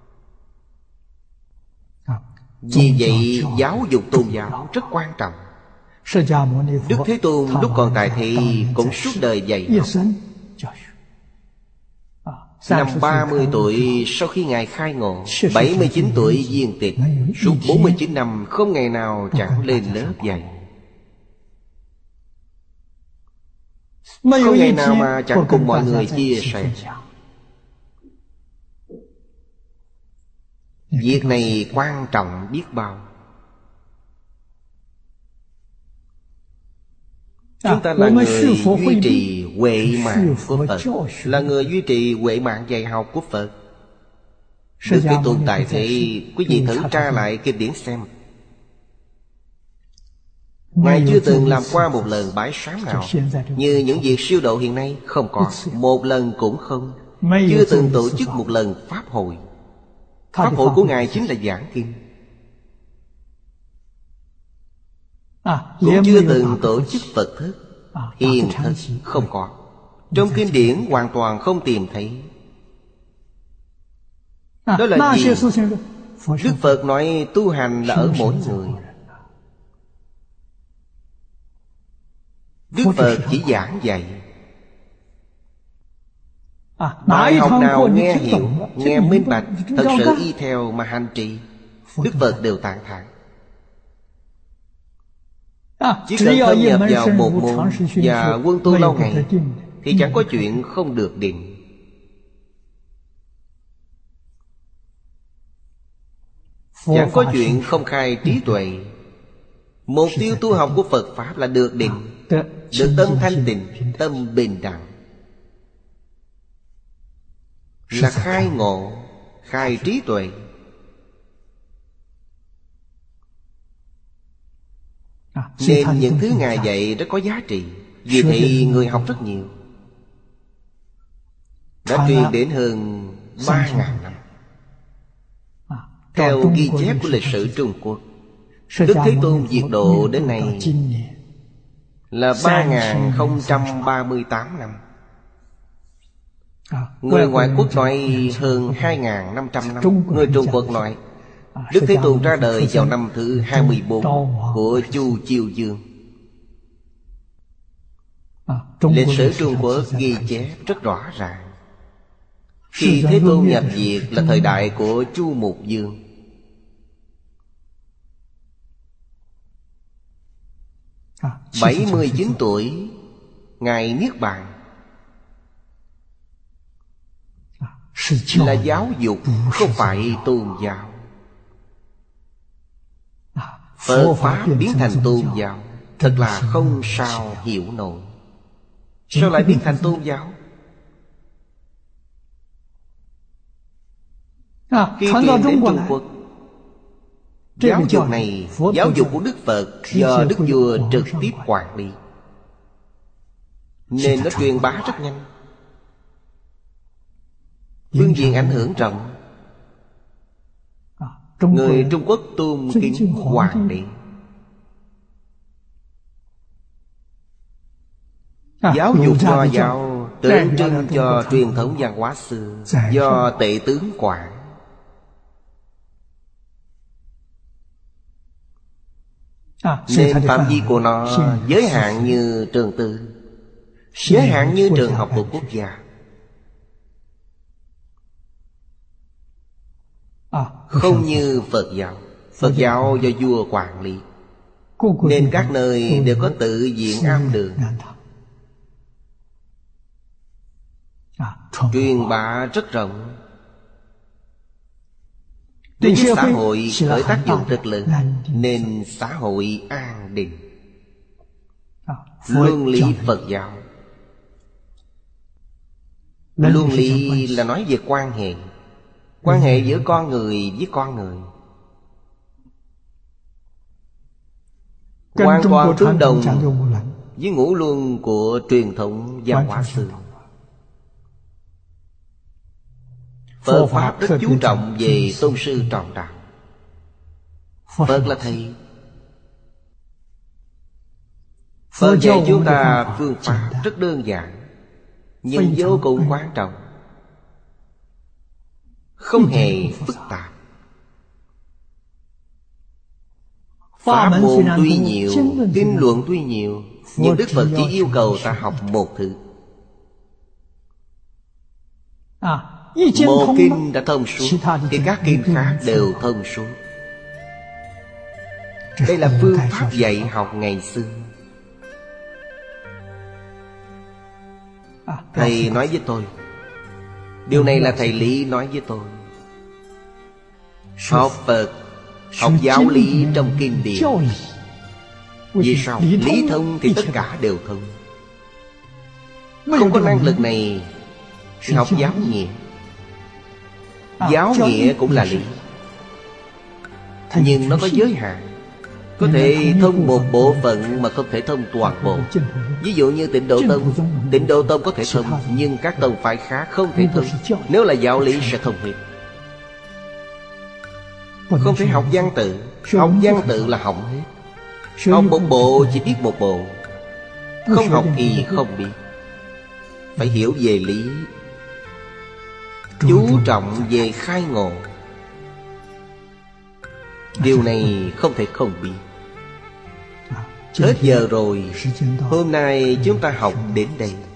Vì vậy giáo dục tôn giáo rất quan trọng. Đức Thế Tôn lúc còn tại thị cũng suốt đời dạy học. Năm 30 tuổi sau khi Ngài khai ngộ, 79 tuổi viên tịch, suốt 49 năm không ngày nào chẳng lên lớp dạy. Không ngày nào mà chẳng cùng mọi người chia sẻ. Việc này quan trọng biết bao. Chúng ta là người duy trì huệ mạng của Phật, là người duy trì huệ mạng dạy học của Phật. Đức Thế Tôn tại thế, quý vị thử tra lại kinh điển xem. Ngài chưa từng làm qua một lần bái sám nào. Như những việc siêu độ hiện nay không có, một lần cũng không. Chưa từng tổ chức một lần pháp hội. Pháp hội của Ngài chính là giảng kinh. Cũng chưa từng tổ chức Phật thức, hiền thức, không có. Trong kinh điển hoàn toàn không tìm thấy. Đó là gì? Đức Phật nói tu hành là ở mỗi người. Đức Phật chỉ giảng dạy. Bài học nào nghe hiểu, nghe minh bạch, thật sự y theo mà hành trì, Đức Phật đều tán thán. Chỉ cần thâm nhập vào một môn và quân tu lâu ngày thì chẳng có chuyện không được định. Chẳng có chuyện không khai trí tuệ. Mục tiêu tu học của Phật Pháp là được định, được tâm thanh tịnh, tâm bình đẳng, là khai ngộ, khai trí tuệ. Nên những thứ Ngài dạy rất có giá trị. Vì thế người học rất nhiều, đã truyền đến hơn 3.000 năm. Theo ghi chép của lịch sử Trung Quốc, Đức Thế Tôn diệt độ đến nay là 3.038 năm. Người ngoại quốc nói hơn 2.500 năm. Người Trung Quốc nói Đức Thế Tôn ra đời vào năm thứ 24 của Chu Chiêu Dương. Lịch sử Trung Quốc ghi chép rất rõ ràng. Khi Thế Tôn nhập diệt là thời đại của Chu Mục Dương. À, 79 tuổi Ngài Niết Bàn. Là giáo dục, không phải tôn giáo. Phật Pháp biến thành tôn giáo, thật là không sao hiểu nổi. Sao lại biến thành tôn giáo? Khi truyền đến Trung Quốc, giáo dục này, giáo dục của Đức Phật do Đức Vua trực tiếp quản lý, nên nó truyền bá rất nhanh. Phương diện ảnh hưởng rộng. Người Trung Quốc tôn kính Hoàng đế. Giáo dục Nho giáo tượng trưng cho truyền thống văn hóa xưa, do tể tướng quản. Nên phạm vi của nó giới hạn như trường tư, giới hạn như trường học của quốc gia. Không như Phật giáo. Phật giáo do vua quản lý, nên các nơi đều có tự viện am đường. Truyền bá rất rộng. Đối với xã hội khởi tác dụng rất lớn, nên xã hội an định. Luân lý Phật giáo. Luân lý là nói về quan hệ, quan hệ giữa con người với con người. hoàn toàn tương đồng với ngũ luân của truyền thống văn hóa xưa. Phật Pháp rất chú trọng về tôn sư tròn đạo. Phật là thầy. Phật dạy chúng ta phương pháp rất đơn giản, nhưng vô cùng quan trọng, không hề phức tạp. Pháp môn tuy nhiều, kinh luận tuy nhiều, nhưng Đức Phật chỉ yêu cầu ta học một thứ. Một kinh đã thông suốt thì các kinh khác đều thông suốt. Đây là phương pháp dạy học ngày xưa. Thầy nói với tôi, điều này là thầy Lý nói với tôi. Học Phật, học giáo lý trong kinh điển. Vì sao? Lý thông thì tất cả đều thông. Không có năng lực này thì học giáo nghĩa. Giáo nghĩa cũng là lý, nhưng nó có giới hạn. Có thể thông một bộ phận mà không thể thông toàn bộ. Ví dụ như Tịnh Độ Tông. Tịnh Độ Tông có thể thông, nhưng các tông phái khác không thể thông. Nếu là giáo lý sẽ thông hết. Không thể học văn tự. Học văn tự là hỏng hết. Học một bộ chỉ biết một bộ, không học thì không biết. Phải hiểu về lý, chú trọng về khai ngộ. Điều này không thể không biết. Hết giờ rồi. Hôm nay chúng ta học đến đây.